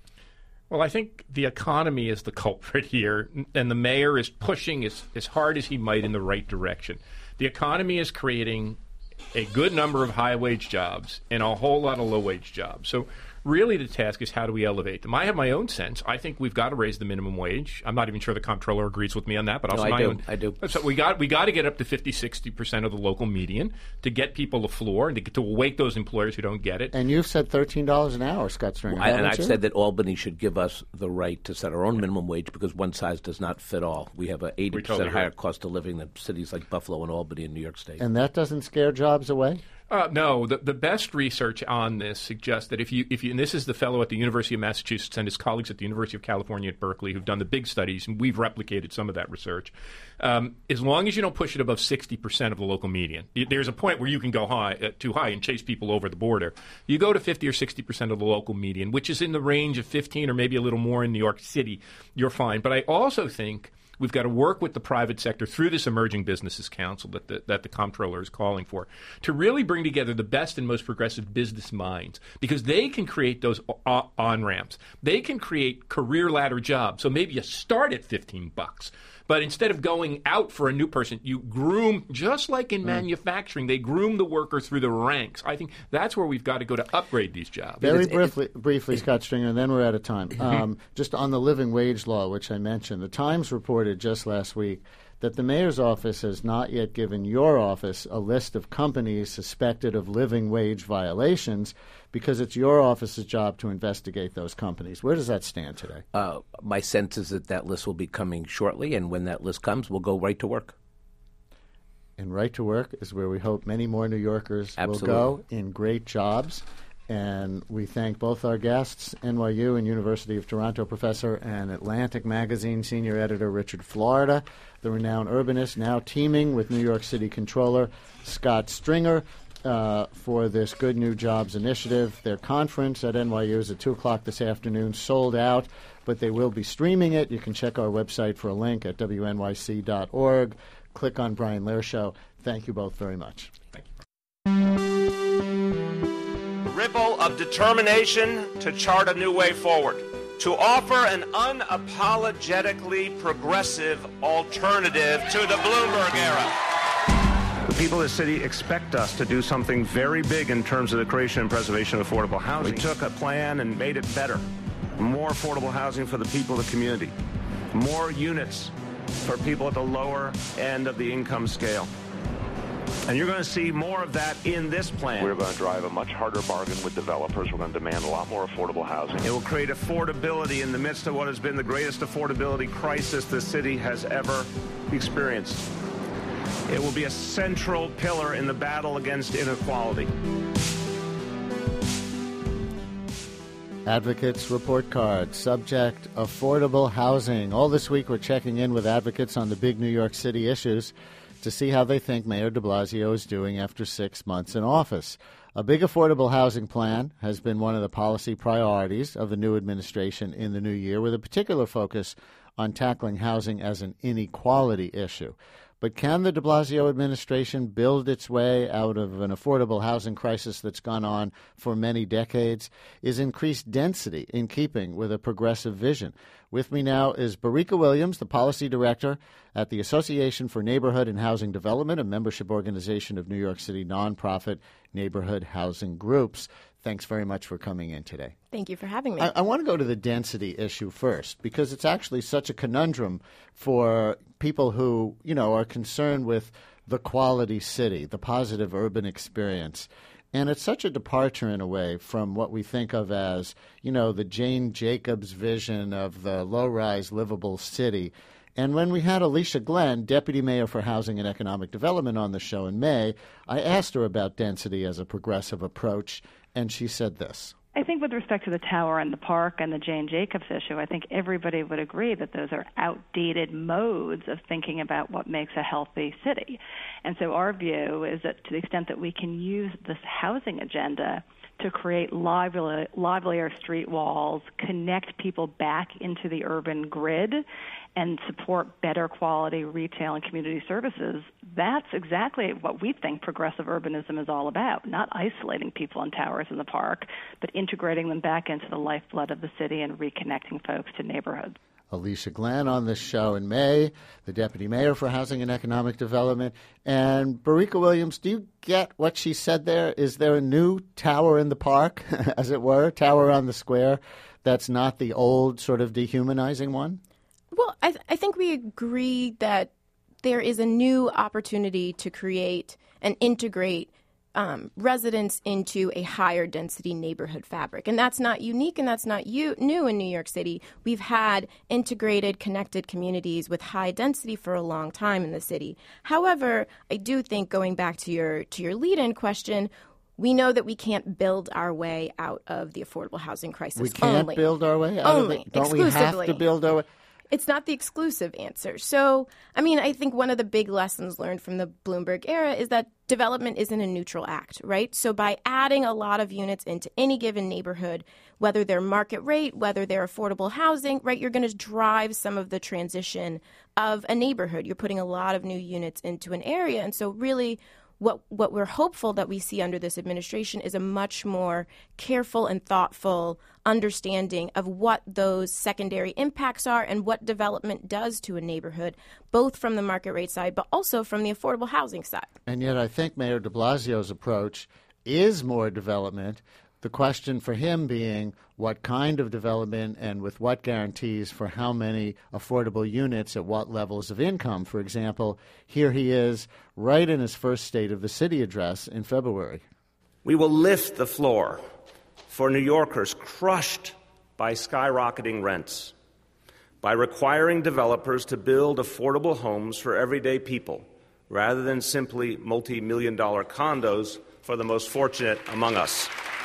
[SPEAKER 17] Well, I think the economy is the culprit here, and the mayor is pushing as, as hard as he might in the right direction. The economy is creating a good number of high-wage jobs and a whole lot of low-wage jobs. So Really, the task is how do we elevate them? I have my own sense. I think we've got to raise the minimum wage. I'm not even sure the comptroller agrees with me on that, but I'll
[SPEAKER 18] no,
[SPEAKER 17] say
[SPEAKER 18] I
[SPEAKER 17] my
[SPEAKER 18] do.
[SPEAKER 17] own.
[SPEAKER 18] I do.
[SPEAKER 17] So we got we got to get up to fifty, sixty percent of the local median to get people a floor and to, get, to awake those employers who don't get it.
[SPEAKER 4] And you've said thirteen dollars an hour, Scott Stringer.
[SPEAKER 18] I, and I've you? said that Albany should give us the right to set our own minimum wage because one size does not fit all. We have an eighty percent totally higher right. cost of living than cities like Buffalo and Albany and New York State.
[SPEAKER 4] And that doesn't scare jobs away?
[SPEAKER 17] Uh, no, the, the best research on this suggests that if you, if you, and this is the fellow at the University of Massachusetts and his colleagues at the University of California at Berkeley who've done the big studies, and we've replicated some of that research. Um, as long as you don't push it above sixty percent of the local median, there's a point where you can go high, uh, too high and chase people over the border. You go to fifty or sixty percent of the local median, which is in the range of fifteen or maybe a little more in New York City, you're fine. But I also think we've got to work with the private sector through this Emerging Businesses Council that the, that the comptroller is calling for to really bring together the best and most progressive business minds because they can create those on-ramps. They can create career ladder jobs. So maybe you start at fifteen bucks. But instead of going out for a new person, you groom, just like in mm. manufacturing, they groom the worker through the ranks. I think that's where we've got to go to upgrade these jobs.
[SPEAKER 4] Very briefly, briefly Scott Stringer, and then we're out of time. Um, just on the living wage law, which I mentioned, the Times reported just last week that the mayor's office has not yet given your office a list of companies suspected of living wage violations because it's your office's job to investigate those companies. Where does that stand today?
[SPEAKER 18] Uh, my sense is that that list will be coming shortly, and when that list comes, we'll go right to work.
[SPEAKER 4] And right to work is where we hope many more New Yorkers
[SPEAKER 18] Absolutely.
[SPEAKER 4] will go in great jobs. And we thank both our guests, N Y U and University of Toronto professor and Atlantic Magazine senior editor Richard Florida, the renowned urbanist, now teaming with New York City Controller Scott Stringer uh, for this Good New Jobs initiative. Their conference at N Y U is at two o'clock this afternoon, sold out, but they will be streaming it. You can check our website for a link at W N Y C dot org. Click on Brian Lehrer Show. Thank you both very much.
[SPEAKER 17] Thank you.
[SPEAKER 1] Ripple of determination to chart a new way forward, to offer an unapologetically progressive alternative to the Bloomberg era.
[SPEAKER 2] The people of the city expect us to do something very big in terms of the creation and preservation of affordable housing. We took a plan and made it better. More affordable housing for the people of the community. More units for people at the lower end of the income scale. And you're going to see more of that in this plan.
[SPEAKER 10] We're going to drive a much harder bargain with developers. We're going to demand a lot more affordable housing.
[SPEAKER 2] It will create affordability in the midst of what has been the greatest affordability crisis the city has ever experienced. It will be a central pillar in the battle against inequality.
[SPEAKER 4] Advocates Report Card, subject affordable housing. All this week we're checking in with advocates on the big New York City issues to see how they think Mayor de Blasio is doing after six months in office. A big affordable housing plan has been one of the policy priorities of the new administration in the new year, with a particular focus on tackling housing as an inequality issue. But can the de Blasio administration build its way out of an affordable housing crisis that's gone on for many decades? Is increased density in keeping with a progressive vision? With me now is Barika Williams, the policy director at the Association for Neighborhood and Housing Development, a membership organization of New York City nonprofit neighborhood housing groups. Thanks very much for coming in today.
[SPEAKER 19] Thank you for having me.
[SPEAKER 4] I, I want to go to the density issue first, because it's actually such a conundrum for people who, you know, are concerned with the quality city, the positive urban experience. And it's such a departure, in a way, from what we think of as, you know, the Jane Jacobs vision of the low-rise, livable city. And when we had Alicia Glenn, Deputy Mayor for Housing and Economic Development, on the show in May, I asked her about density as a progressive approach, and she said this.
[SPEAKER 20] I think with respect to the tower and the park and the Jane Jacobs issue, I think everybody would agree that those are outdated modes of thinking about what makes a healthy city. And so our view is that to the extent that we can use this housing agenda to create lively, livelier street walls, connect people back into the urban grid, and support better quality retail and community services, that's exactly what we think progressive urbanism is all about, not isolating people in towers in the park, but integrating them back into the lifeblood of the city and reconnecting folks to neighborhoods.
[SPEAKER 4] Alicia Glenn on this show in May, the Deputy Mayor for Housing and Economic Development. And Barica Williams, do you get what she said there? Is there a new tower in the park, as it were, tower on the square, that's not the old sort of dehumanizing one?
[SPEAKER 19] Well, I, th- I think we agree that there is a new opportunity to create and integrate Um, residents into a higher density neighborhood fabric. And that's not unique and that's not u- new in New York City. We've had integrated, connected communities with high density for a long time in the city. However, I do think, going back to your to your lead-in question, we know that we can't build our way out of the affordable housing crisis.
[SPEAKER 4] We can't
[SPEAKER 19] only.
[SPEAKER 4] build our way out
[SPEAKER 19] only,
[SPEAKER 4] of it? Don't we have to build our way?
[SPEAKER 19] It's not the exclusive answer. So, I mean, I think one of the big lessons learned from the Bloomberg era is that development isn't a neutral act, right? So by adding a lot of units into any given neighborhood, whether they're market rate, whether they're affordable housing, right, you're going to drive some of the transition of a neighborhood. You're putting a lot of new units into an area. And so really what what we're hopeful that we see under this administration is a much more careful and thoughtful understanding of what those secondary impacts are and what development does to a neighborhood, both from the market rate side, but also from the affordable housing side.
[SPEAKER 4] And yet I think Mayor de Blasio's approach is more development. The question for him being what kind of development and with what guarantees for how many affordable units at what levels of income. For example, here he is right in his first State of the City address in February.
[SPEAKER 1] We will lift the floor for New Yorkers crushed by skyrocketing rents by requiring developers to build affordable homes for everyday people rather than simply multi-million dollar condos for the most fortunate among us.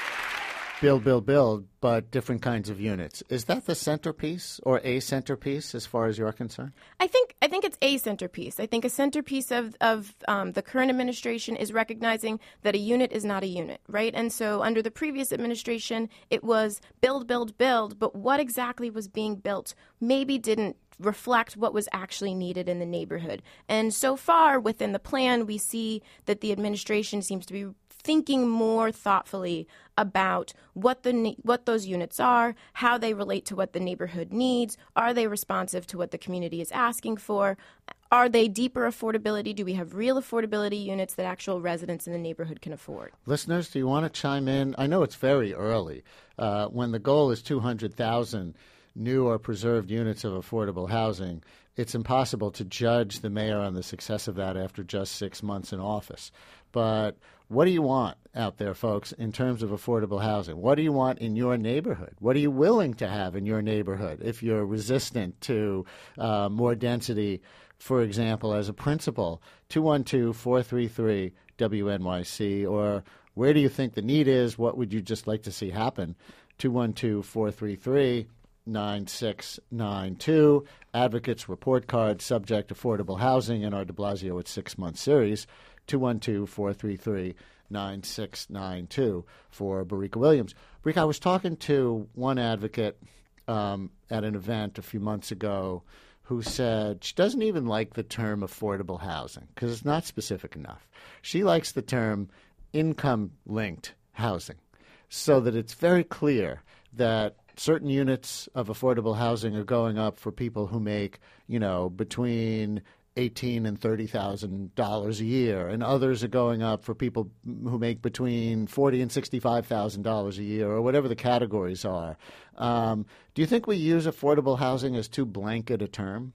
[SPEAKER 4] Build, build, build, but different kinds of units. Is that the centerpiece or a centerpiece as far as you're concerned?
[SPEAKER 19] I think I think it's a centerpiece. I think a centerpiece of, of um, the current administration is recognizing that a unit is not a unit, right? And so under the previous administration, it was build, build, build, but what exactly was being built maybe didn't reflect what was actually needed in the neighborhood. And so far within the plan, we see that the administration seems to be thinking more thoughtfully about what the what those units are, how they relate to what the neighborhood needs, are they responsive to what the community is asking for, are they deeper affordability, do we have real affordability units that actual residents in the neighborhood can afford?
[SPEAKER 4] Listeners, do you want to chime in? I know it's very early. Uh, when the goal is two hundred thousand new or preserved units of affordable housing, it's impossible to judge the mayor on the success of that after just six months in office. But what do you want out there, folks, in terms of affordable housing? What do you want in your neighborhood? What are you willing to have in your neighborhood if you're resistant to uh, more density, for example, as a principle? two one two, four three three, W N Y C, or where do you think the need is? What would you just like to see happen? two one two, four three three, nine six nine two. Advocates report card, subject affordable housing in our de Blasio at six-month series. two one two, four three three, nine six nine two for Barica Williams. Barica, I was talking to one advocate um, at an event a few months ago who said she doesn't even like the term affordable housing because it's not specific enough. She likes the term income-linked housing so that it's very clear that certain units of affordable housing are going up for people who make, you know, between eighteen and thirty thousand dollars a year, and others are going up for people who make between forty and sixty-five thousand dollars a year, or whatever the categories are. Um, do you think we use affordable housing as too blanket a term?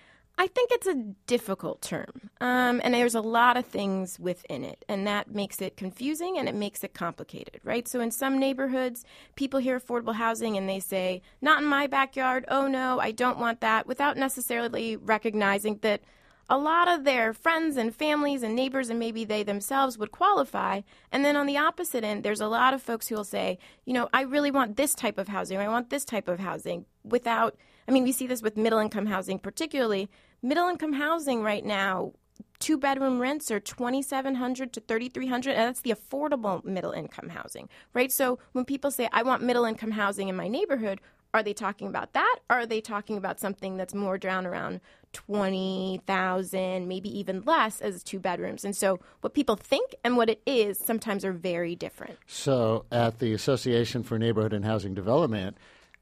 [SPEAKER 19] I think it's a difficult term, um, and there's a lot of things within it, and that makes it confusing and it makes it complicated, right? So in some neighborhoods, people hear affordable housing and they say, not in my backyard, oh no, I don't want that, without necessarily recognizing that a lot of their friends and families and neighbors and maybe they themselves would qualify. And then on the opposite end, there's a lot of folks who will say, you know, I really want this type of housing, or I want this type of housing without, I mean, we see this with middle income housing particularly. Middle income housing right now, two bedroom rents are twenty-seven hundred to thirty-three hundred, and that's the affordable middle income housing, right? So when people say, I want middle income housing in my neighborhood, are they talking about that? Or are they talking about something that's more down around twenty thousand, maybe even less as two bedrooms? And so what people think and what it is sometimes are very different.
[SPEAKER 4] So at the Association for Neighborhood and Housing Development,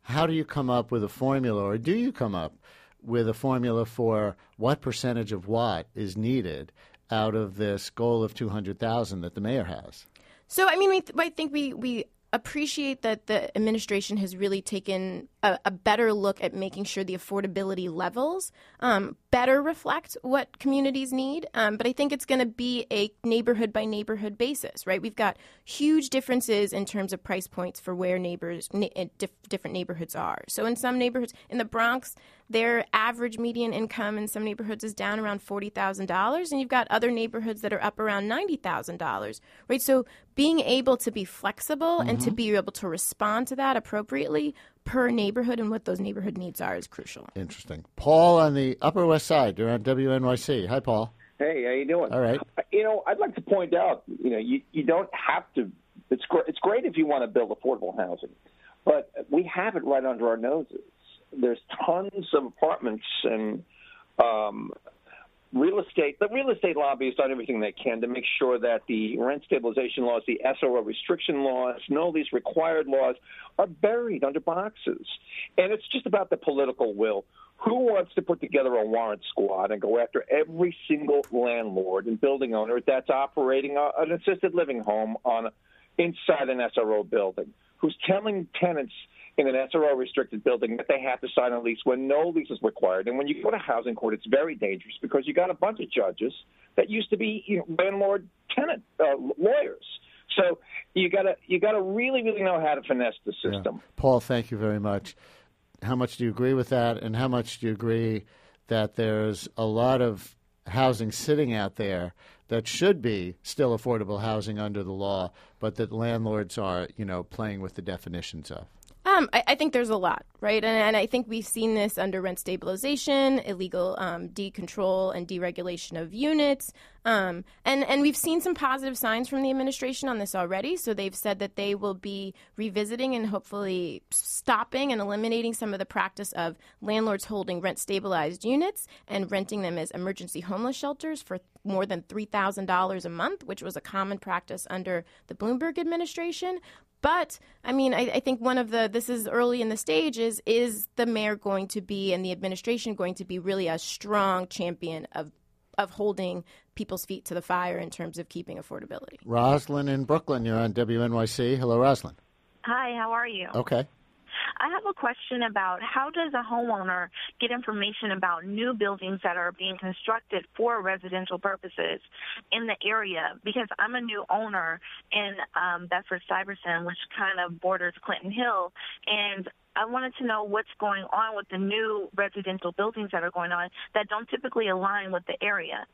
[SPEAKER 4] how do you come up with a formula, or do you come up with a formula for what percentage of what is needed out of this goal of two hundred thousand that the mayor has?
[SPEAKER 19] So, I mean, we th- I think we, we appreciate that the administration has really taken a, a better look at making sure the affordability levels um, better reflect what communities need. Um, but I think it's going to be a neighborhood by neighborhood basis, right? We've got huge differences in terms of price points for where neighbors, na- diff- different neighborhoods are. So in some neighborhoods, in the Bronx, their average median income in some neighborhoods is down around forty thousand dollars, and you've got other neighborhoods that are up around ninety thousand dollars, right? So being able to be flexible mm-hmm. and to be able to respond to that appropriately per neighborhood and what those neighborhood needs are is crucial.
[SPEAKER 4] Interesting. Paul on the Upper West Side, you're on W N Y C. Hi, Paul.
[SPEAKER 21] Hey, how you doing?
[SPEAKER 4] All right.
[SPEAKER 21] You know, I'd like to point out, you know, you, you don't have to, it's, gr- it's great if you want to build affordable housing, but we have it right under our noses. There's tons of apartments and um, real estate. The real estate lobby has done everything they can to make sure that the rent stabilization laws, the S O R restriction laws, and all these required laws are buried under boxes. And it's just about the political will. Who wants to put together a warrant squad and go after every single landlord and building owner that's operating a, an assisted living home on inside an S R O building, who's telling tenants in an S R O restricted building that they have to sign a lease when no lease is required? And when you go to housing court, it's very dangerous because you got a bunch of judges that used to be, you know, landlord-tenant uh, lawyers. So you got to you got to really, really know how to finesse the system.
[SPEAKER 4] Yeah. Paul, thank you very much. How much do you agree with that, and how much do you agree that there's a lot of housing sitting out there that should be still affordable housing under the law, but that landlords are, you know, playing with the definitions of?
[SPEAKER 19] Um, I, I think there's a lot, right? And, and I think we've seen this under rent stabilization, illegal um, decontrol and deregulation of units. Um, and, and we've seen some positive signs from the administration on this already. So they've said that they will be revisiting and hopefully stopping and eliminating some of the practice of landlords holding rent-stabilized units and renting them as emergency homeless shelters for more than three thousand dollars a month, which was a common practice under the Bloomberg administration. But, I mean, I, I think one of the, this is early in the stage, is, is the mayor going to be and the administration going to be really a strong champion of of holding people's feet to the fire in terms of keeping affordability?
[SPEAKER 4] Roslyn in Brooklyn, you're on W N Y C. Hello, Roslyn.
[SPEAKER 22] Hi, how are you?
[SPEAKER 4] Okay.
[SPEAKER 22] I have a question about how does a homeowner get information about new buildings that are being constructed for residential purposes in the area? Because I'm a new owner in um, Bedford-Stuyvesant, which kind of borders Clinton Hill, and I wanted to know what's going on with the new residential buildings that are going on that don't typically align with the area.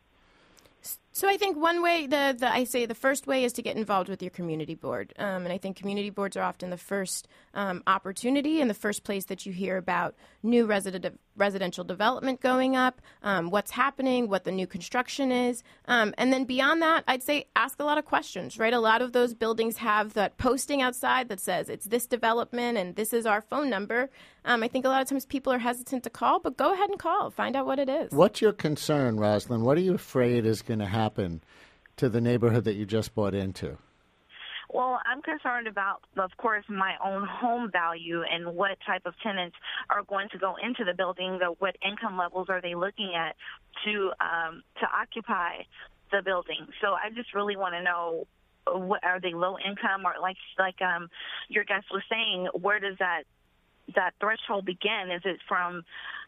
[SPEAKER 19] So I think one way, the, the I say the first way is to get involved with your community board. Um, and I think community boards are often the first um, opportunity and the first place that you hear about new resident, residential development going up, um, what's happening, what the new construction is. Um, and then beyond that, I'd say ask a lot of questions, right? A lot of those buildings have that posting outside that says it's this development and this is our phone number. Um, I think a lot of times people are hesitant to call, but go ahead and call. Find out what it is.
[SPEAKER 4] What's your concern, Roslyn? What are you afraid is going to happen to the neighborhood that you just bought into?
[SPEAKER 22] Well, I'm concerned about, of course, my own home value and what type of tenants are going to go into the building. The, what income levels are they looking at to um, to occupy the building? So I just really want to know, what, are they low income, or like like um, your guest was saying, where does that that threshold begin? Is it from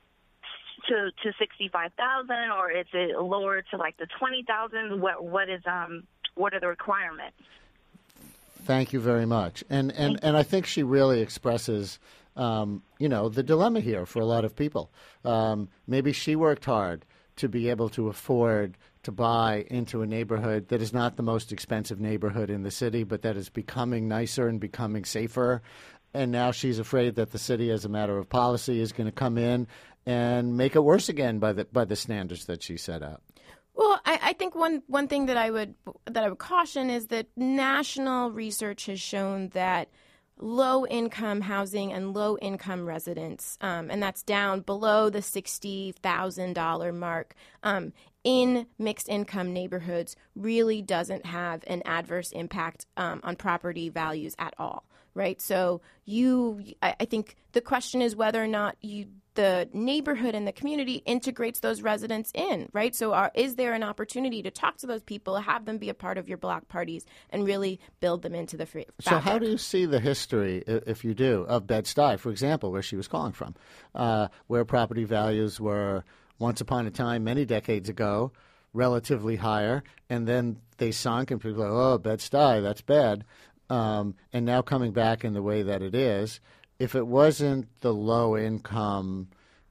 [SPEAKER 22] to to sixty-five thousand, or is it lower to like the twenty thousand? What what is um what are the requirements?
[SPEAKER 4] Thank you very much. And and, and I think she really expresses, um, you know, the dilemma here for a lot of people. Um, maybe she worked hard to be able to afford to buy into a neighborhood that is not the most expensive neighborhood in the city, but that is becoming nicer and becoming safer. And now she's afraid that the city, as a matter of policy, is going to come in and make it worse again by the by the standards that she set out.
[SPEAKER 19] Well, I, I think one, one thing that I would that I would caution is that national research has shown that low-income housing and low-income residents, um, and that's down below the sixty thousand dollars mark, um, in mixed-income neighborhoods really doesn't have an adverse impact um, on property values at all. right? So you, I, I think the question is whether or not you, the neighborhood and the community integrates those residents in, right? So are, is there an opportunity to talk to those people, have them be a part of your block parties, and really build them into the free fabric?
[SPEAKER 4] So how do you see the history, if you do, of Bed-Stuy, for example, where she was calling from, uh, where property values were once upon a time, many decades ago, relatively higher, and then they sunk, and people are like, oh, Bed-Stuy, that's bad, um, and now coming back in the way that it is. If it wasn't the low-income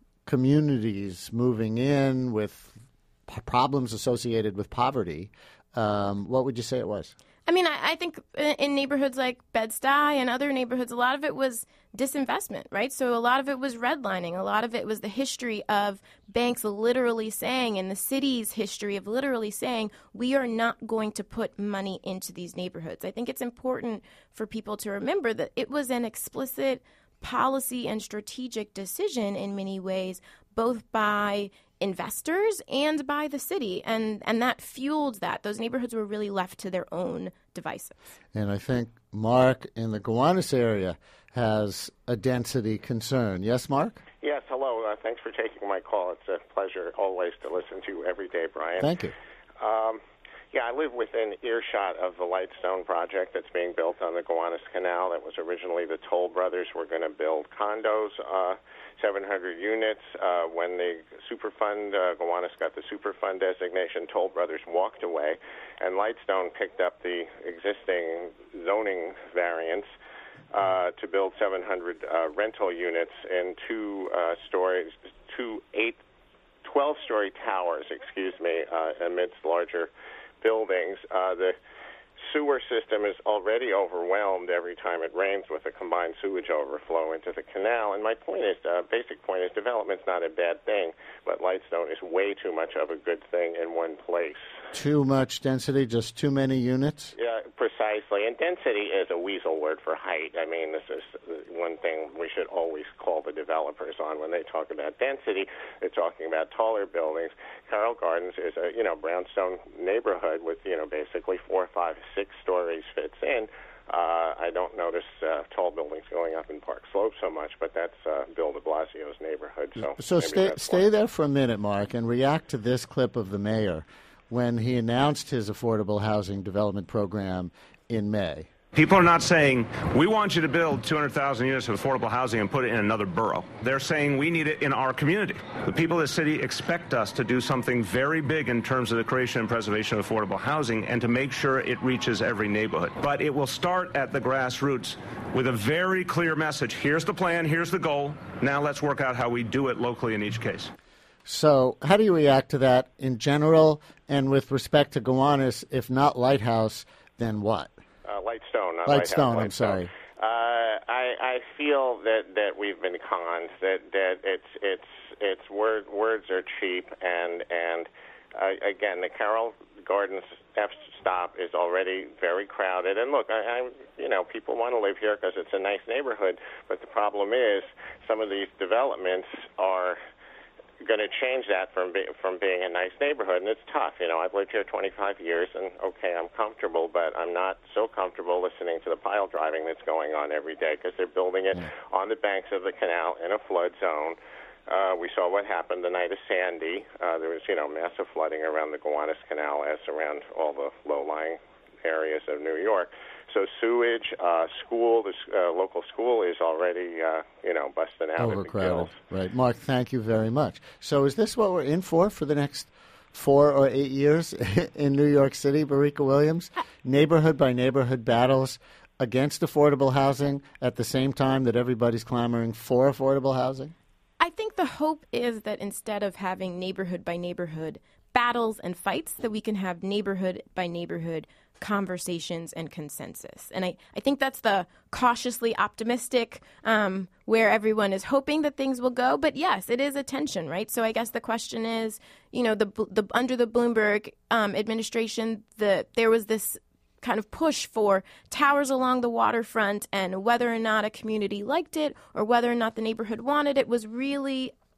[SPEAKER 4] communities moving in with p- problems associated with poverty, um, what would you say it was?
[SPEAKER 19] I mean, I, I think in neighborhoods like Bed-Stuy and other neighborhoods, a lot of it was disinvestment, right? So a lot of it was redlining. A lot of it was the history of banks literally saying, and the city's history of literally saying, we are not going to put money into these neighborhoods. I think it's important for people to remember that it was an explicit policy and strategic decision in many ways, both by investors and by the city, and and that fueled that. Those neighborhoods were really left to their own devices.
[SPEAKER 4] And I think Mark in the Gowanus area has a density concern. Yes, Mark?
[SPEAKER 6] Yes, hello. Uh, thanks for taking my call. It's a pleasure always to listen to you every day, Brian.
[SPEAKER 4] Thank you.
[SPEAKER 6] Um, yeah, I live within earshot of the Lightstone project that's being built on the Gowanus Canal. It was originally the Toll brothers were going to build condos, uh, seven hundred units. Uh, when the Superfund, uh, Gowanus got the Superfund designation, Toll brothers walked away, and Lightstone picked up the existing zoning variants uh, to build seven hundred uh, rental units in two uh, stories, two eight, twelve-story towers, excuse me, uh, amidst larger buildings. Uh, the sewer system is already overwhelmed every time it rains with a combined sewage overflow into the canal. And my point is, uh, basic point is, development's not a bad thing, but Lightstone is way too much of a good thing in one place.
[SPEAKER 4] Too much density, just too many units?
[SPEAKER 6] Yeah, precisely. And density is a weasel word for height. I mean, this is one thing we should always call the developers on when they talk about density. They're talking about taller buildings. Carroll Gardens is a, you know, brownstone neighborhood with, you know, basically four, five, six stories fits in. Uh, I don't notice uh, tall buildings going up in Park Slope so much, but that's uh, Bill de Blasio's neighborhood. So,
[SPEAKER 4] so stay, stay there for a minute, Mark, and react to this clip of the mayor when he announced his affordable housing development program in May.
[SPEAKER 3] People are not saying, we want you to build two hundred thousand units of affordable housing and put it in another borough. They're saying we need it in our community. The people of the city expect us to do something very big in terms of the creation and preservation of affordable housing and to make sure it reaches every neighborhood. But it will start at the grassroots with a very clear message. Here's the plan, here's the goal. Now let's work out how we do it locally in each case.
[SPEAKER 4] So how do you react to that in general, and with respect to Gowanus, if not Lighthouse, then what?
[SPEAKER 6] Uh, Lightstone, not
[SPEAKER 4] Lightstone,
[SPEAKER 6] Lighthouse.
[SPEAKER 4] I'm sorry.
[SPEAKER 6] Uh, I, I feel that, that we've been conned. That that it's it's it's word, words are cheap, and and uh, again, the Carroll Gardens F stop is already very crowded. And look, I, I'm you know people want to live here because it's a nice neighborhood, but the problem is some of these developments are going to change that from be, from being a nice neighborhood, and it's tough. You know, I've lived here twenty-five years, and okay, I'm comfortable, but I'm not so comfortable listening to the pile driving that's going on every day because they're building it on the banks of the canal in a flood zone. Uh, we saw what happened the night of Sandy. Uh, there was, you know, massive flooding around the Gowanus Canal as around all the low-lying areas of New York. So sewage, uh, school, the uh, local school is already, uh, you know, busting out at the gills.
[SPEAKER 4] Right. Mark, thank you very much. So is this what we're in for for the next four or eight years in New York City, Barika Williams? Neighborhood by neighborhood battles against affordable housing at the same time that everybody's clamoring for affordable housing?
[SPEAKER 19] I think the hope is that instead of having neighborhood by neighborhood battles and fights, that we can have neighborhood by neighborhood conversations and consensus. And I, I think that's the cautiously optimistic um, where everyone is hoping that things will go. But yes, it is a tension, right? So I guess the question is, you know, the, the under the Bloomberg um, administration, the there was this kind of push for towers along the waterfront, and whether or not a community liked it or whether or not the neighborhood wanted it was really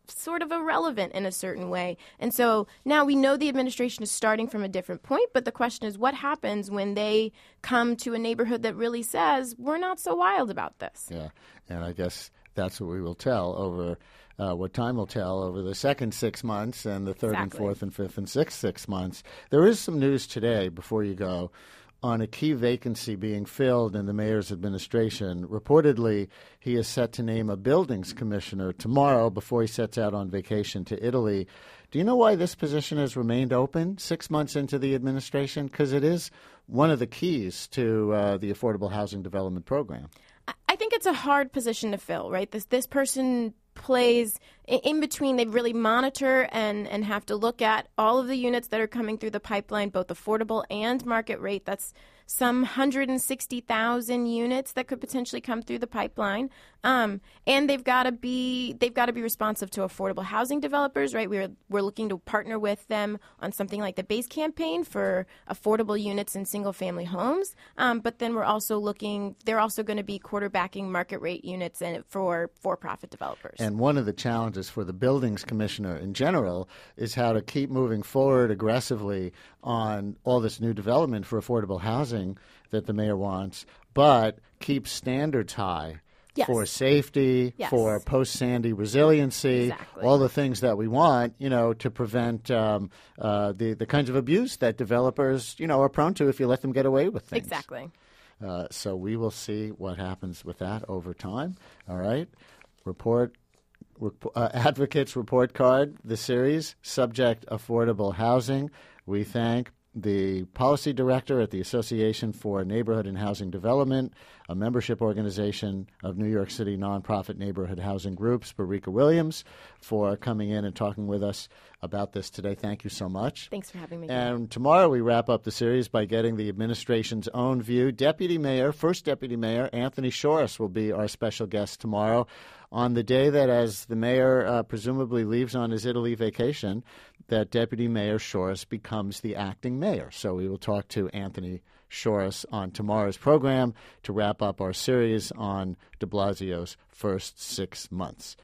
[SPEAKER 19] sort of irrelevant in a certain way. And so now we know the administration is starting from a different point, but the question is what happens when they come to a neighborhood that really says, we're not so wild about this?
[SPEAKER 4] Yeah, and I guess that's what we will tell over uh, what time will tell over the second six months and the third
[SPEAKER 19] Exactly.
[SPEAKER 4] and fourth and fifth and sixth six months. There is some news today, before you go, on a key vacancy being filled in the mayor's administration. Reportedly, he is set to name a buildings commissioner tomorrow before he sets out on vacation to Italy. Do you know why this position has remained open six months into the administration? Because it is one of the keys to uh, the Affordable Housing Development Program.
[SPEAKER 19] I think it's a hard position to fill, right? This this person plays in between. They really monitor and, and have to look at all of the units that are coming through the pipeline, both affordable and market rate. That's some one hundred sixty thousand units that could potentially come through the pipeline. Um, and they've got to be they've got to be responsive to affordable housing developers, right? We're we're looking to partner with them on something like the BASE campaign for affordable units in single family homes. Um, but then we're also looking. They're also going to be quarterbacking market rate units and for for profit developers.
[SPEAKER 4] And one of the challenges for the buildings commissioner in general is how to keep moving forward aggressively on all this new development for affordable housing that the mayor wants, but keep standards high. Yes. For safety, yes. For post-Sandy resiliency, exactly. All the things that we want, you know, to prevent um, uh, the, the kinds of abuse that developers, you know, are prone to if you let them get away with things.
[SPEAKER 19] Exactly.
[SPEAKER 4] Uh, so we will see what happens with that over time. All right. Report, rep- uh, Advocates Report Card, the series, subject affordable housing. We thank the policy director at the Association for Neighborhood and Housing Development, a membership organization of New York City nonprofit neighborhood housing groups, Barika Williams, for coming in and talking with us about this today. Thank you so much.
[SPEAKER 19] Thanks for having me.
[SPEAKER 4] And tomorrow we wrap up the series by getting the administration's own view. Deputy Mayor, first Deputy Mayor, Anthony Shorris will be our special guest tomorrow on the day that, as the mayor uh, presumably leaves on his Italy vacation, that Deputy Mayor Shorris becomes the acting mayor. So we will talk to Anthony Shorris on tomorrow's program to wrap up our series on de Blasio's first six months.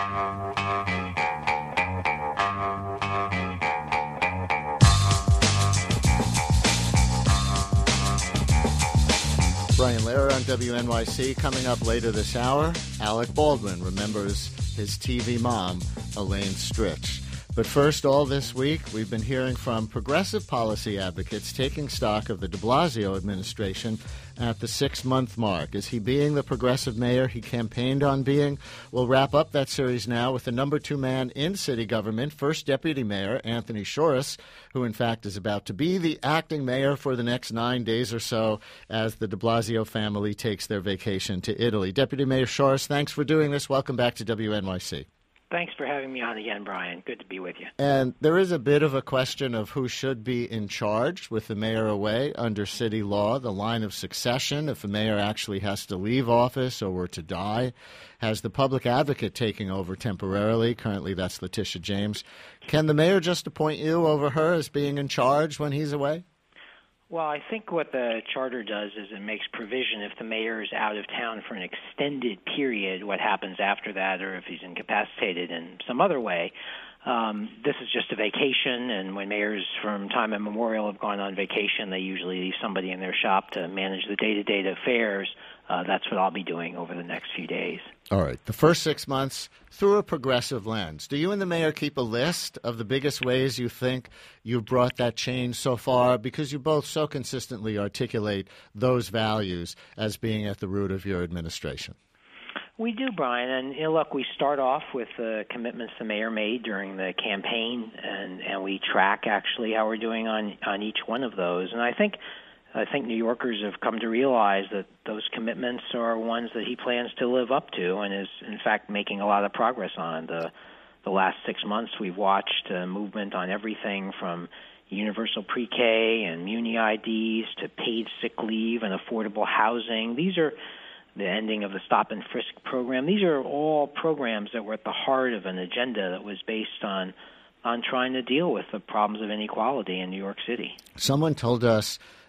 [SPEAKER 4] Brian Lehrer on W N Y C. Coming up later this hour, Alec Baldwin remembers his T V mom, Elaine Stritch. But first, all this week, we've been hearing from progressive policy advocates taking stock of the de Blasio administration at the six-month mark. Is he being the progressive mayor he campaigned on being? We'll wrap up that series now with the number two man in city government, first deputy mayor, Anthony Shorris, who in fact is about to be the acting mayor for the next nine days or so as the de Blasio family takes their vacation to Italy. Deputy Mayor Shorris, thanks for doing this. Welcome back to W N Y C.
[SPEAKER 7] Thanks for having me on again, Brian. Good to be with you.
[SPEAKER 4] And there is a bit of a question of who should be in charge with the mayor away under city law, the line of succession, if a mayor actually has to leave office or were to die. Has the public advocate taking over temporarily? Currently, that's Letitia James. Can the mayor just appoint you over her as being in charge when he's away?
[SPEAKER 7] Well, I think what the charter does is it makes provision if the mayor is out of town for an extended period, what happens after that, or if he's incapacitated in some other way. Um, this is just a vacation, and when mayors from time immemorial have gone on vacation, they usually leave somebody in their shop to manage the day-to-day affairs. Uh, that's what I'll be doing over the next few days.
[SPEAKER 4] All right. The first six months through a progressive lens. Do you and the mayor keep a list of the biggest ways you think you've brought that change so far? Because you both so consistently articulate those values as being at the root of your administration.
[SPEAKER 7] We do, Brian. And you know, look, we start off with the commitments the mayor made during the campaign, and, and we track actually how we're doing on, on each one of those. And I think I think New Yorkers have come to realize that those commitments are ones that he plans to live up to and is, in fact, making a lot of progress on. The, the last six months we've watched a movement on everything from universal pre-K and Muni I Ds to paid sick leave and affordable housing. These are the ending of the stop and frisk program. These are all programs that were at the heart of an agenda that was based on on trying to deal with the problems of inequality in New York City.
[SPEAKER 4] Someone told us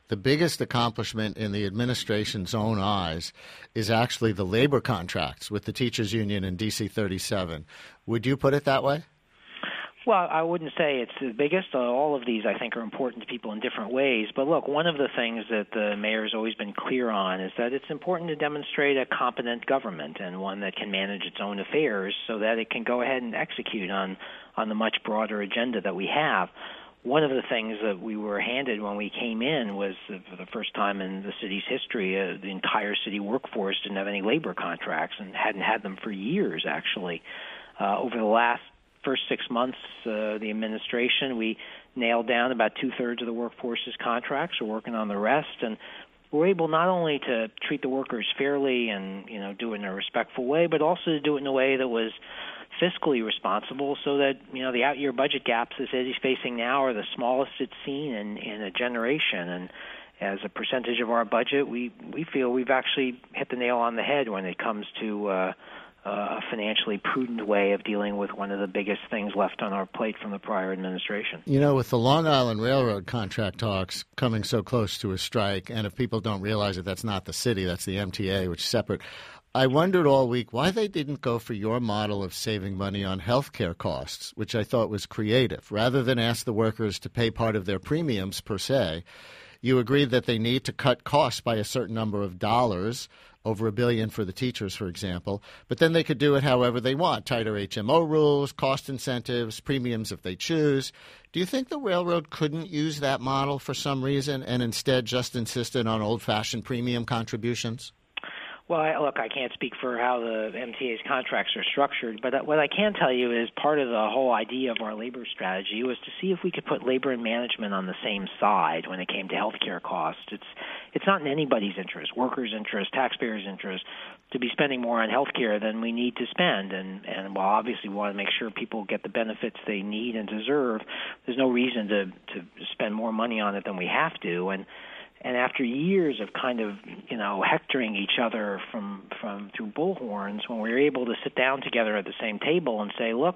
[SPEAKER 4] the biggest accomplishment in the administration's own eyes is actually the labor contracts with the teachers union in D C thirty-seven. Would you put it that way?
[SPEAKER 7] Well, I wouldn't say it's the biggest. Uh, all of these, I think, are important to people in different ways. But look, one of the things that the mayor's always been clear on is that it's important to demonstrate a competent government and one that can manage its own affairs so that it can go ahead and execute on, on the much broader agenda that we have. One of the things that we were handed when we came in was, uh, for the first time in the city's history, uh, the entire city workforce didn't have any labor contracts and hadn't had them for years, actually. Uh, over the last first six months, uh, the administration, we nailed down about two-thirds of the workforce's contracts. We're working on the rest, and we're able not only to treat the workers fairly and, you know, do it in a respectful way, but also to do it in a way that was fiscally responsible so that, you know, the out-year budget gaps the city's facing now are the smallest it's seen in, in a generation. And as a percentage of our budget, we, we feel we've actually hit the nail on the head when it comes to uh, a financially prudent way of dealing with one of the biggest things left on our plate from the prior administration.
[SPEAKER 4] You know, with the Long Island Railroad contract talks coming so close to a strike, and if people don't realize it, that's not the city, that's the M T A, which is separate. I wondered all week why they didn't go for your model of saving money on health care costs, which I thought was creative. Rather than ask the workers to pay part of their premiums per se, you agreed that they need to cut costs by a certain number of dollars, over a billion for the teachers, for example, but then they could do it however they want, tighter H M O rules, cost incentives, premiums if they choose. Do you think the railroad couldn't use that model for some reason and instead just insisted on old-fashioned premium contributions?
[SPEAKER 7] Well, I, look, I can't speak for how the M T A's contracts are structured, but what I can tell you is part of the whole idea of our labor strategy was to see if we could put labor and management on the same side when it came to health care costs. It's it's not in anybody's interest, workers' interest, taxpayers' interest, to be spending more on health care than we need to spend. And, and while obviously we want to make sure people get the benefits they need and deserve, there's no reason to, to spend more money on it than we have to. And And after years of kind of, you know, hectoring each other from, from through bullhorns, when we were able to sit down together at the same table and say, look,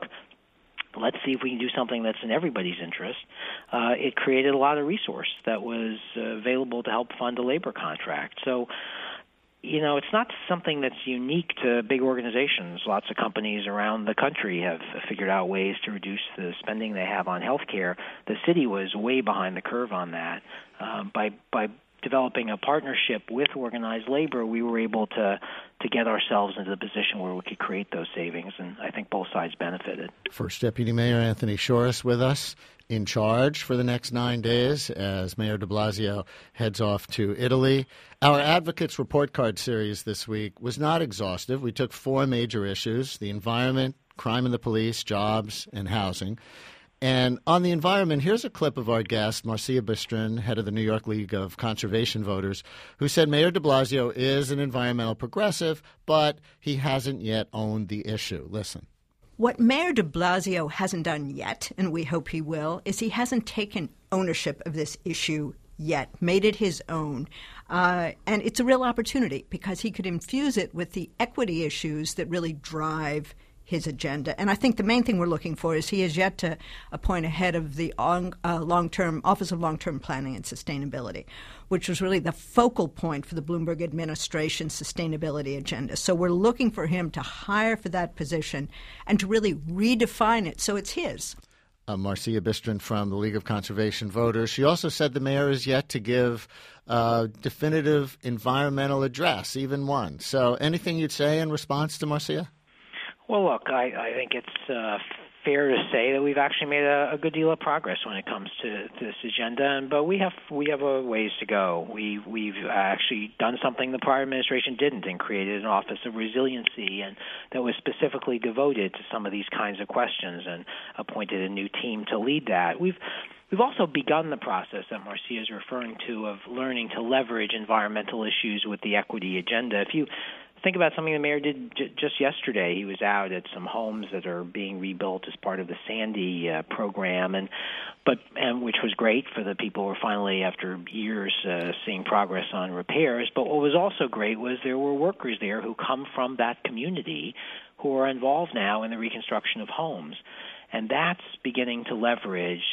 [SPEAKER 7] let's see if we can do something that's in everybody's interest, uh, it created a lot of resource that was uh, available to help fund a labor contract. So, you know, it's not something that's unique to big organizations. Lots of companies around the country have figured out ways to reduce the spending they have on health care. The city was way behind the curve on that. Um, by by developing a partnership with organized labor, we were able to to get ourselves into the position where we could create those savings, and I think both sides benefited.
[SPEAKER 4] First Deputy Mayor Anthony Shorris with us, in charge for the next nine days as Mayor de Blasio heads off to Italy. Our Advocates Report Card series this week was not exhaustive. We took four major issues: the environment, crime and the police, jobs, and housing. And on the environment, here's a clip of our guest, Marcia Bistrin, head of the New York League of Conservation Voters, who said Mayor de Blasio is an environmental progressive, but he hasn't yet owned the issue. Listen.
[SPEAKER 12] What Mayor de Blasio hasn't done yet, and we hope he will, is he hasn't taken ownership of this issue yet, made it his own. Uh, and it's a real opportunity because he could infuse it with the equity issues that really drive his agenda. And I think the main thing we're looking for is he has yet to appoint a head of the on, uh, long-term Office of Long-Term Planning and Sustainability, which was really the focal point for the Bloomberg administration's sustainability agenda. So we're looking for him to hire for that position and to really redefine it so it's his.
[SPEAKER 4] Uh, Marcia Bistrin from the League of Conservation Voters. She also said the mayor is yet to give a definitive environmental address, even one. So anything you'd say in response to Marcia?
[SPEAKER 7] Well, look, I, I think it's uh, fair to say that we've actually made a, a good deal of progress when it comes to, to this agenda, but we have we have a ways to go. We, we've actually done something the prior administration didn't and created an Office of Resiliency and that was specifically devoted to some of these kinds of questions and appointed a new team to lead that. We've We've also begun the process that Marcia is referring to of learning to leverage environmental issues with the equity agenda. If you think about something the mayor did j- just yesterday. He was out at some homes that are being rebuilt as part of the Sandy uh, program, and but and which was great for the people who were finally, after years, uh, seeing progress on repairs. But what was also great was there were workers there who come from that community who are involved now in the reconstruction of homes, and that's beginning to leverage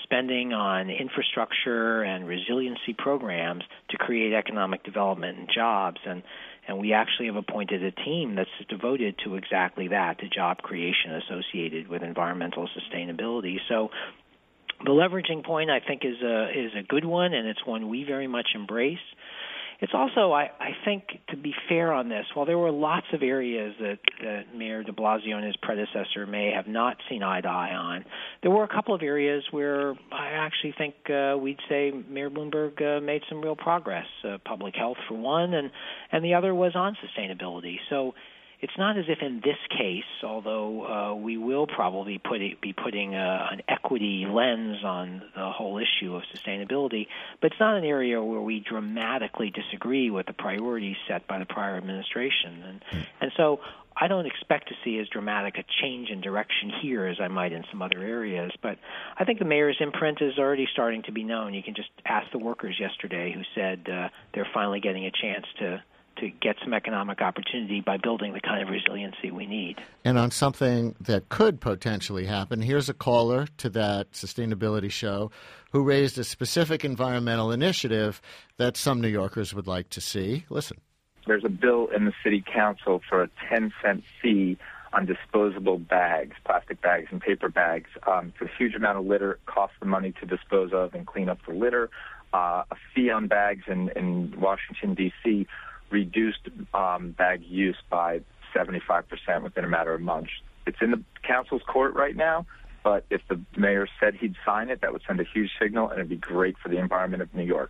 [SPEAKER 7] spending on infrastructure and resiliency programs to create economic development and jobs. And, and we actually have appointed a team that's devoted to exactly that, to job creation associated with environmental sustainability. So the leveraging point, I think, is a, is a good one, and it's one we very much embrace. It's also, I, I think, to be fair on this, while there were lots of areas that, that Mayor de Blasio and his predecessor may have not seen eye to eye on, there were a couple of areas where I actually think uh, we'd say Mayor Bloomberg uh, made some real progress. Uh, public health, for one, and, and the other was on sustainability. So it's not as if in this case, although uh, we will probably put it, be putting a, an equity lens on the whole issue of sustainability, but it's not an area where we dramatically disagree with the priorities set by the prior administration. And, and so I don't expect to see as dramatic a change in direction here as I might in some other areas. But I think the mayor's imprint is already starting to be known. You can just ask the workers yesterday who said uh, they're finally getting a chance to to get some economic opportunity by building the kind of resiliency we need.
[SPEAKER 4] And on something that could potentially happen, here's a caller to that sustainability show who raised a specific environmental initiative that some New Yorkers would like to see. Listen.
[SPEAKER 16] There's a bill in the city council for a ten cent fee on disposable bags, plastic bags and paper bags. Um, it's a huge amount of litter. It costs the money to dispose of and clean up the litter. Uh, a fee on bags in, in Washington, D C reduced um, bag use by seventy-five percent within a matter of months. It's in the council's court right now, but if the mayor said he'd sign it, that would send a huge signal, and it'd be great for the environment of New York.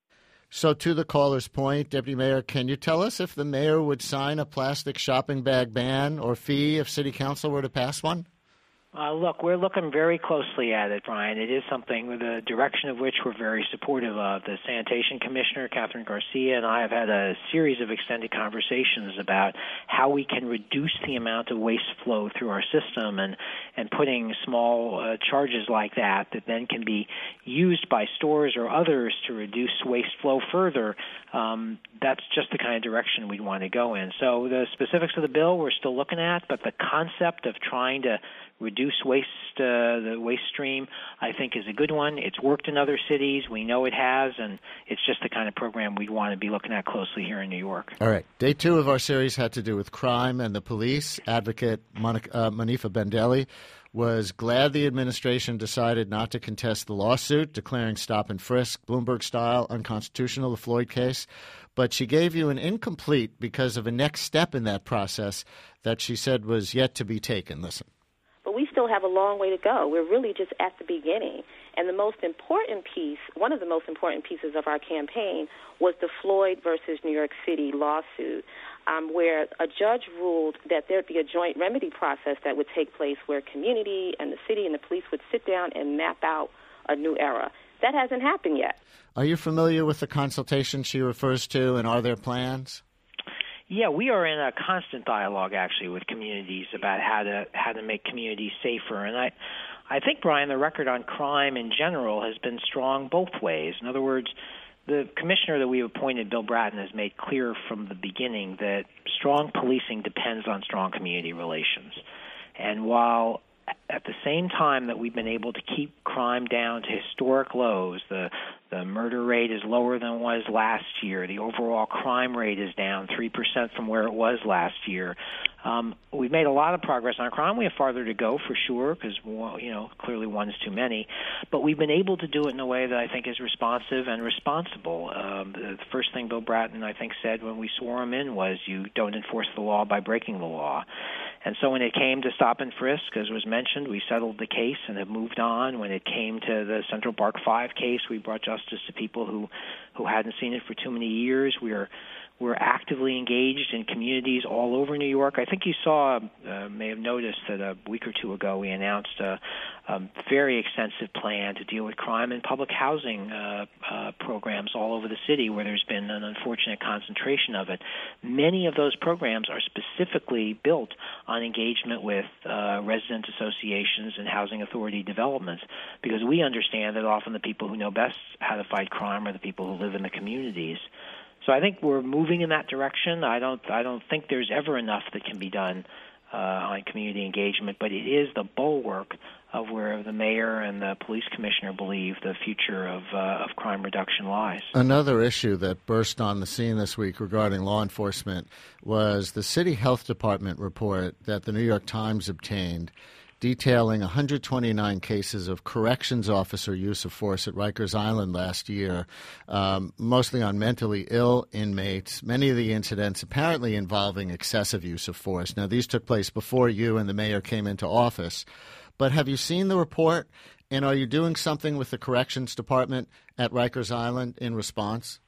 [SPEAKER 4] So to the caller's point, Deputy Mayor, can you tell us if the mayor would sign a plastic shopping bag ban or fee if City Council were to pass one?
[SPEAKER 7] Uh, look, we're looking very closely at it, Brian. It is something with the direction of which we're very supportive of. The Sanitation Commissioner, Catherine Garcia, and I have had a series of extended conversations about how we can reduce the amount of waste flow through our system, and, and putting small uh, charges like that that then can be used by stores or others to reduce waste flow further. Um, that's just the kind of direction we'd want to go in. So the specifics of the bill we're still looking at, but the concept of trying to reduce waste, uh, the waste stream, I think is a good one. It's worked in other cities. We know it has, and it's just the kind of program we'd want to be looking at closely here in New York.
[SPEAKER 4] All right. Day two of our series had to do with crime and the police. Advocate Monica, uh, Manifa Bendelli was glad the administration decided not to contest the lawsuit, declaring stop and frisk, Bloomberg-style, unconstitutional, the Floyd case. But she gave you an incomplete because of a next step in that process that she said was yet to be taken. Listen.
[SPEAKER 5] But we still have a long way to go. We're really just at the beginning. And the most important piece, one of the most important pieces of our campaign was the Floyd versus New York City lawsuit, um, where a judge ruled that there'd be a joint remedy process that would take place where community and the city and the police would sit down and map out a new era. That hasn't happened yet.
[SPEAKER 4] Are you familiar with the consultation she refers to, and are there plans?
[SPEAKER 7] Yeah, we are in a constant dialogue, actually, with communities about how to how to make communities safer. And I, I think, Brian, the record on crime in general has been strong both ways. In other words, the commissioner that we appointed, Bill Bratton, has made clear from the beginning that strong policing depends on strong community relations. And while at the same time that we've been able to keep crime down to historic lows, the the murder rate is lower than it was last year. The overall crime rate is down three percent from where it was last year. Um, we've made a lot of progress on crime. We have farther to go for sure because, well, you know, clearly one is too many. But we've been able to do it in a way that I think is responsive and responsible. Um, the first thing Bill Bratton, I think, said when we swore him in was you don't enforce the law by breaking the law. And so when it came to stop and frisk, as was mentioned, we settled the case and have moved on. When it came to the Central Park Five case, we brought justice to people who, who hadn't seen it for too many years. We are We're actively engaged in communities all over New York. I think you saw, uh, may have noticed that a week or two ago we announced a, a very extensive plan to deal with crime and public housing uh, uh, programs all over the city where there's been an unfortunate concentration of it. Many of those programs are specifically built on engagement with uh, resident associations and housing authority developments because we understand that often the people who know best how to fight crime are the people who live in the communities. So I think we're moving in that direction. I don't I don't think there's ever enough that can be done uh, on community engagement, but it is the bulwark of of where the mayor and the police commissioner believe the future of uh, of crime reduction lies.
[SPEAKER 4] Another issue that burst on the scene this week regarding law enforcement was the City Health Department report that the New York Times obtained, detailing one hundred twenty-nine cases of corrections officer use of force at Rikers Island last year, um, mostly on mentally ill inmates, many of the incidents apparently involving excessive use of force. Now, these took place before you and the mayor came into office. But have you seen the report, and are you doing something with the corrections department at Rikers Island in response?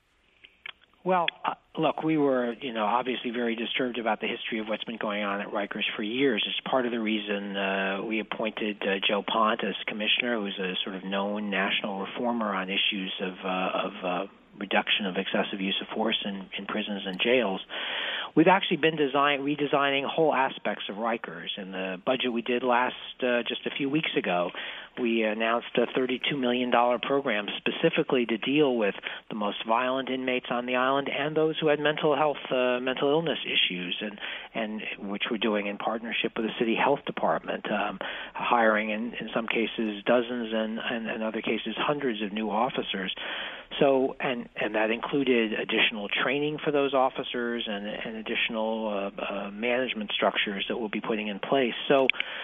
[SPEAKER 7] Well, uh, look, we were, you know, obviously very disturbed about the history of what's been going on at Rikers for years. It's part of the reason uh, we appointed uh, Joe Pont as commissioner, who's a sort of known national reformer on issues of uh, of uh, reduction of excessive use of force in, in prisons and jails. We've actually been design, redesigning whole aspects of Rikers. In the budget we did last, uh, just a few weeks ago, we announced a thirty-two million dollars program specifically to deal with the most violent inmates on the island and those who had mental health, uh, mental illness issues, and, and which we're doing in partnership with the City Health Department, um, hiring in, in some cases dozens and, and in other cases hundreds of new officers. So, and, and that included additional training for those officers and, and additional uh, uh, management structures that we'll be putting in place. So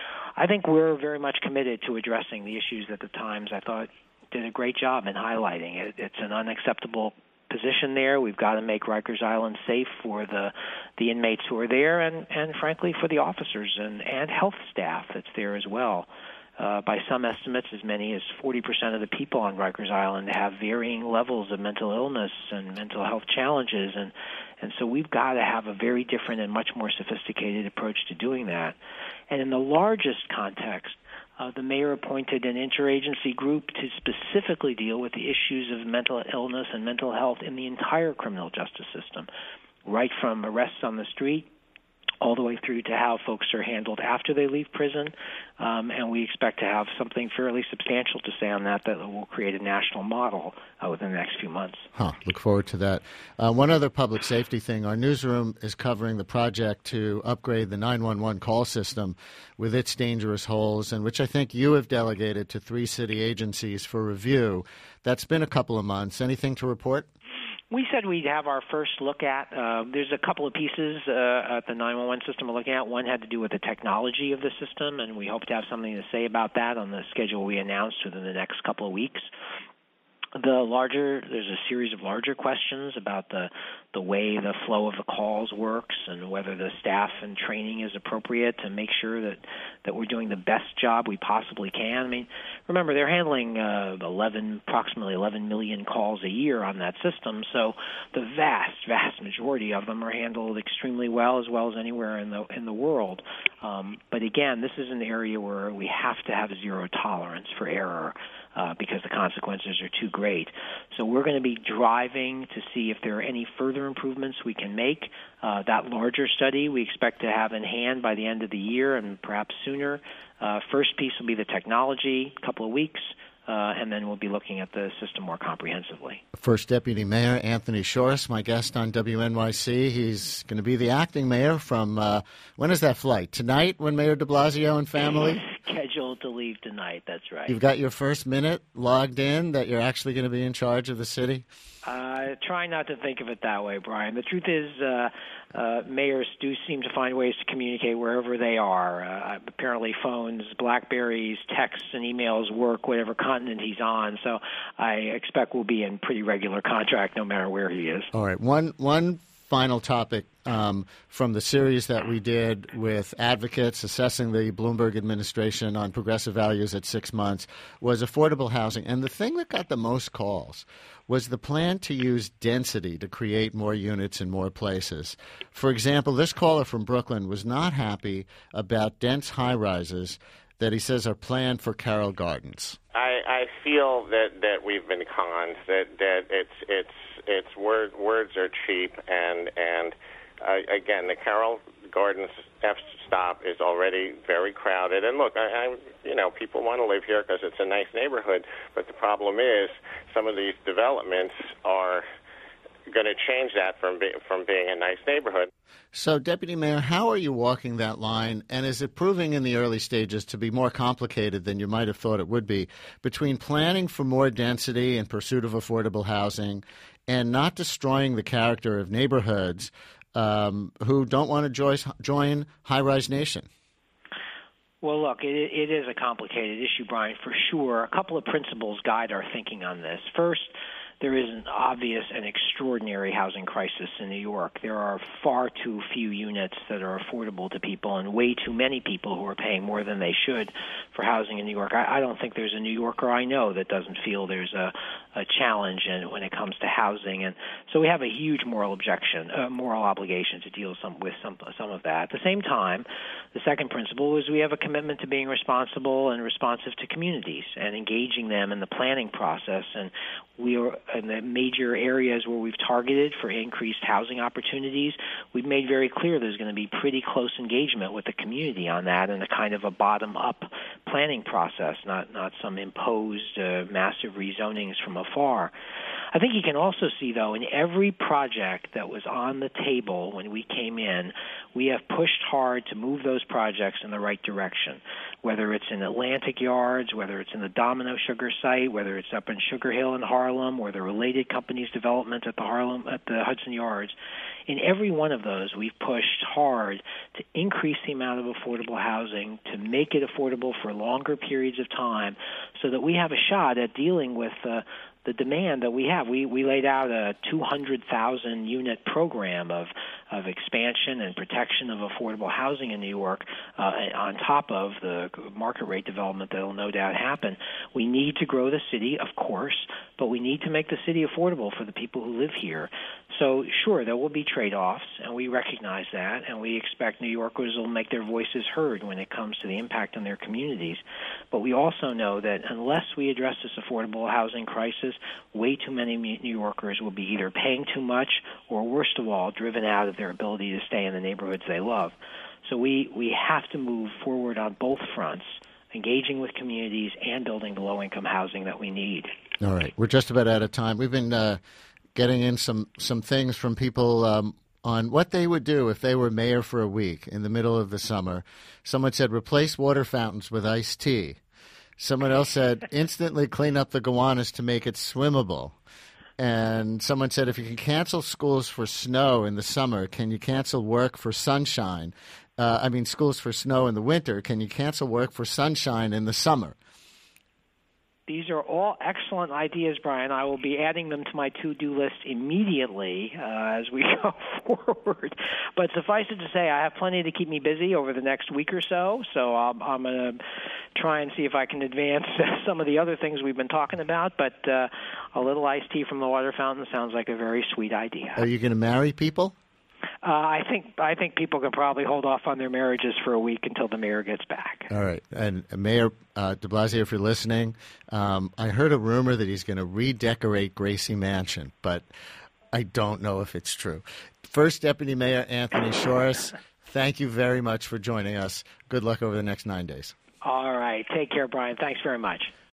[SPEAKER 7] I think we're very much committed to addressing the issues that the Times, I thought, did a great job in highlighting. It, it's an unacceptable position there. We've got to make Rikers Island safe for the the inmates who are there and, and frankly, for the officers and, and health staff that's there as well. Uh, by some estimates, as many as forty percent of the people on Rikers Island have varying levels of mental illness and mental health challenges, and, and so we've got to have a very different and much more sophisticated approach to doing that. And in the largest context, uh, the mayor appointed an interagency group to specifically deal with the issues of mental illness and mental health in the entire criminal justice system, right from arrests on the street all the way through to how folks are handled after they leave prison, um, and we expect to have something fairly substantial to say on that that will create a national model uh, within the next few months.
[SPEAKER 4] Huh, look forward to that. Uh, one other public safety thing, our newsroom is covering the project to upgrade the nine one one call system with its dangerous holes, and which I think you have delegated to three city agencies for review. That's been a couple of months. Anything to report?
[SPEAKER 7] We said we'd have our first look at, uh, there's a couple of pieces uh, at the nine one one system we're looking at. One had to do with the technology of the system, and we hope to have something to say about that on the schedule we announced within the next couple of weeks. The larger, there's a series of larger questions about the the way the flow of the calls works and whether the staff and training is appropriate to make sure that, that we're doing the best job we possibly can. I mean, remember, they're handling uh, eleven, approximately eleven million calls a year on that system, so the vast, vast majority of them are handled extremely well, as well as anywhere in the in the world. Um, but again, this is an area where we have to have zero tolerance for error. Uh, because the consequences are too great. So we're going to be driving to see if there are any further improvements we can make. Uh, that larger study we expect to have in hand by the end of the year and perhaps sooner. Uh, first piece will be the technology, a couple of weeks, uh, and then we'll be looking at the system more comprehensively.
[SPEAKER 4] First Deputy Mayor Anthony Shorris, my guest on W N Y C. He's going to be the acting mayor from, uh, when is that flight? Tonight when Mayor de Blasio and family?
[SPEAKER 7] Scheduled to leave tonight, that's right.
[SPEAKER 4] You've got your first minute logged in that you're actually going to be in charge of the city?
[SPEAKER 7] Uh, try not to think of it that way, Brian. The truth is uh, uh, mayors do seem to find ways to communicate wherever they are. Uh, apparently phones, Blackberries, texts, and emails work whatever continent he's on, so I expect we'll be in pretty regular contact no matter where he is.
[SPEAKER 4] All right. One, one final topic um, from the series that we did with advocates assessing the Bloomberg administration on progressive values at six months was affordable housing. And the thing that got the most calls was the plan to use density to create more units in more places. For example, this caller from Brooklyn was not happy about dense high-rises that he says are planned for Carroll Gardens.
[SPEAKER 6] I, I feel that, that we've been conned, that, that it's it's it's word, words are cheap, and and uh, again, the Carroll Gardens F stop is already very crowded. And look, I, I you know people want to live here because it's a nice neighborhood, but the problem is some of these developments are going to change that from be, from being a nice neighborhood.
[SPEAKER 4] So, Deputy Mayor, how are you walking that line, and is it proving in the early stages to be more complicated than you might have thought it would be, between planning for more density in pursuit of affordable housing and not destroying the character of neighborhoods um, who don't want to join, join High-Rise Nation?
[SPEAKER 7] Well, look, it, it is a complicated issue, Brian, for sure. A couple of principles guide our thinking on this. First, there is an obvious and extraordinary housing crisis in New York. There are far too few units that are affordable to people and way too many people who are paying more than they should for housing in New York. I, I don't think there's a New Yorker I know that doesn't feel there's a, a challenge in, when it comes to housing. And so we have a huge moral objection, uh, moral obligation to deal some, with some, some of that. At the same time, the second principle is we have a commitment to being responsible and responsive to communities and engaging them in the planning process. And we are in the major areas where we've targeted for increased housing opportunities, we've made very clear there's going to be pretty close engagement with the community on that and a kind of a bottom-up planning process, not not some imposed uh, massive rezonings from afar. I think you can also see, though, in every project that was on the table when we came in, we have pushed hard to move those projects in the right direction, whether it's in Atlantic Yards, whether it's in the Domino Sugar site, whether it's up in Sugar Hill in Harlem, or the related companies' development at the Harlem at the Hudson Yards. In every one of those, we've pushed hard to increase the amount of affordable housing, to make it affordable for longer periods of time, so that we have a shot at dealing with uh, the demand that we have. We we laid out a two hundred thousand unit program of of expansion and protection of affordable housing in New York uh, on top of the market rate development that will no doubt happen. We need to grow the city, of course, but we need to make the city affordable for the people who live here. So, sure, there will be trade-offs, and we recognize that, and we expect New Yorkers will make their voices heard when it comes to the impact on their communities. But we also know that unless we address this affordable housing crisis, way too many New Yorkers will be either paying too much or, worst of all, driven out of their ability to stay in the neighborhoods they love. So we, we have to move forward on both fronts, engaging with communities and building the low-income housing that we need.
[SPEAKER 4] All right. We're just about out of time. We've been uh, getting in some, some things from people um, on what they would do if they were mayor for a week in the middle of the summer. Someone said, replace water fountains with iced tea. Someone else said, instantly clean up the Gowanus to make it swimmable. And someone said, if you can cancel schools for snow in the summer, can you cancel work for sunshine? Uh, I mean, schools for snow in the winter. Can you cancel work for sunshine in the summer?
[SPEAKER 7] These are all excellent ideas, Brian. I will be adding them to my to-do list immediately uh, as we go forward. But suffice it to say, I have plenty to keep me busy over the next week or so, so I'm, I'm going to try and see if I can advance some of the other things we've been talking about. But uh, a little iced tea from the water fountain sounds like a very sweet idea.
[SPEAKER 4] Are you going to marry people?
[SPEAKER 7] Uh, I think I think people can probably hold off on their marriages for a week until the mayor gets back.
[SPEAKER 4] All right. And Mayor uh, de Blasio, if you're listening, um, I heard a rumor that he's going to redecorate Gracie Mansion, but I don't know if it's true. First Deputy Mayor Anthony Shorrosh, thank you very much for joining us. Good luck over the next nine days.
[SPEAKER 7] All right. Take care, Brian. Thanks very much.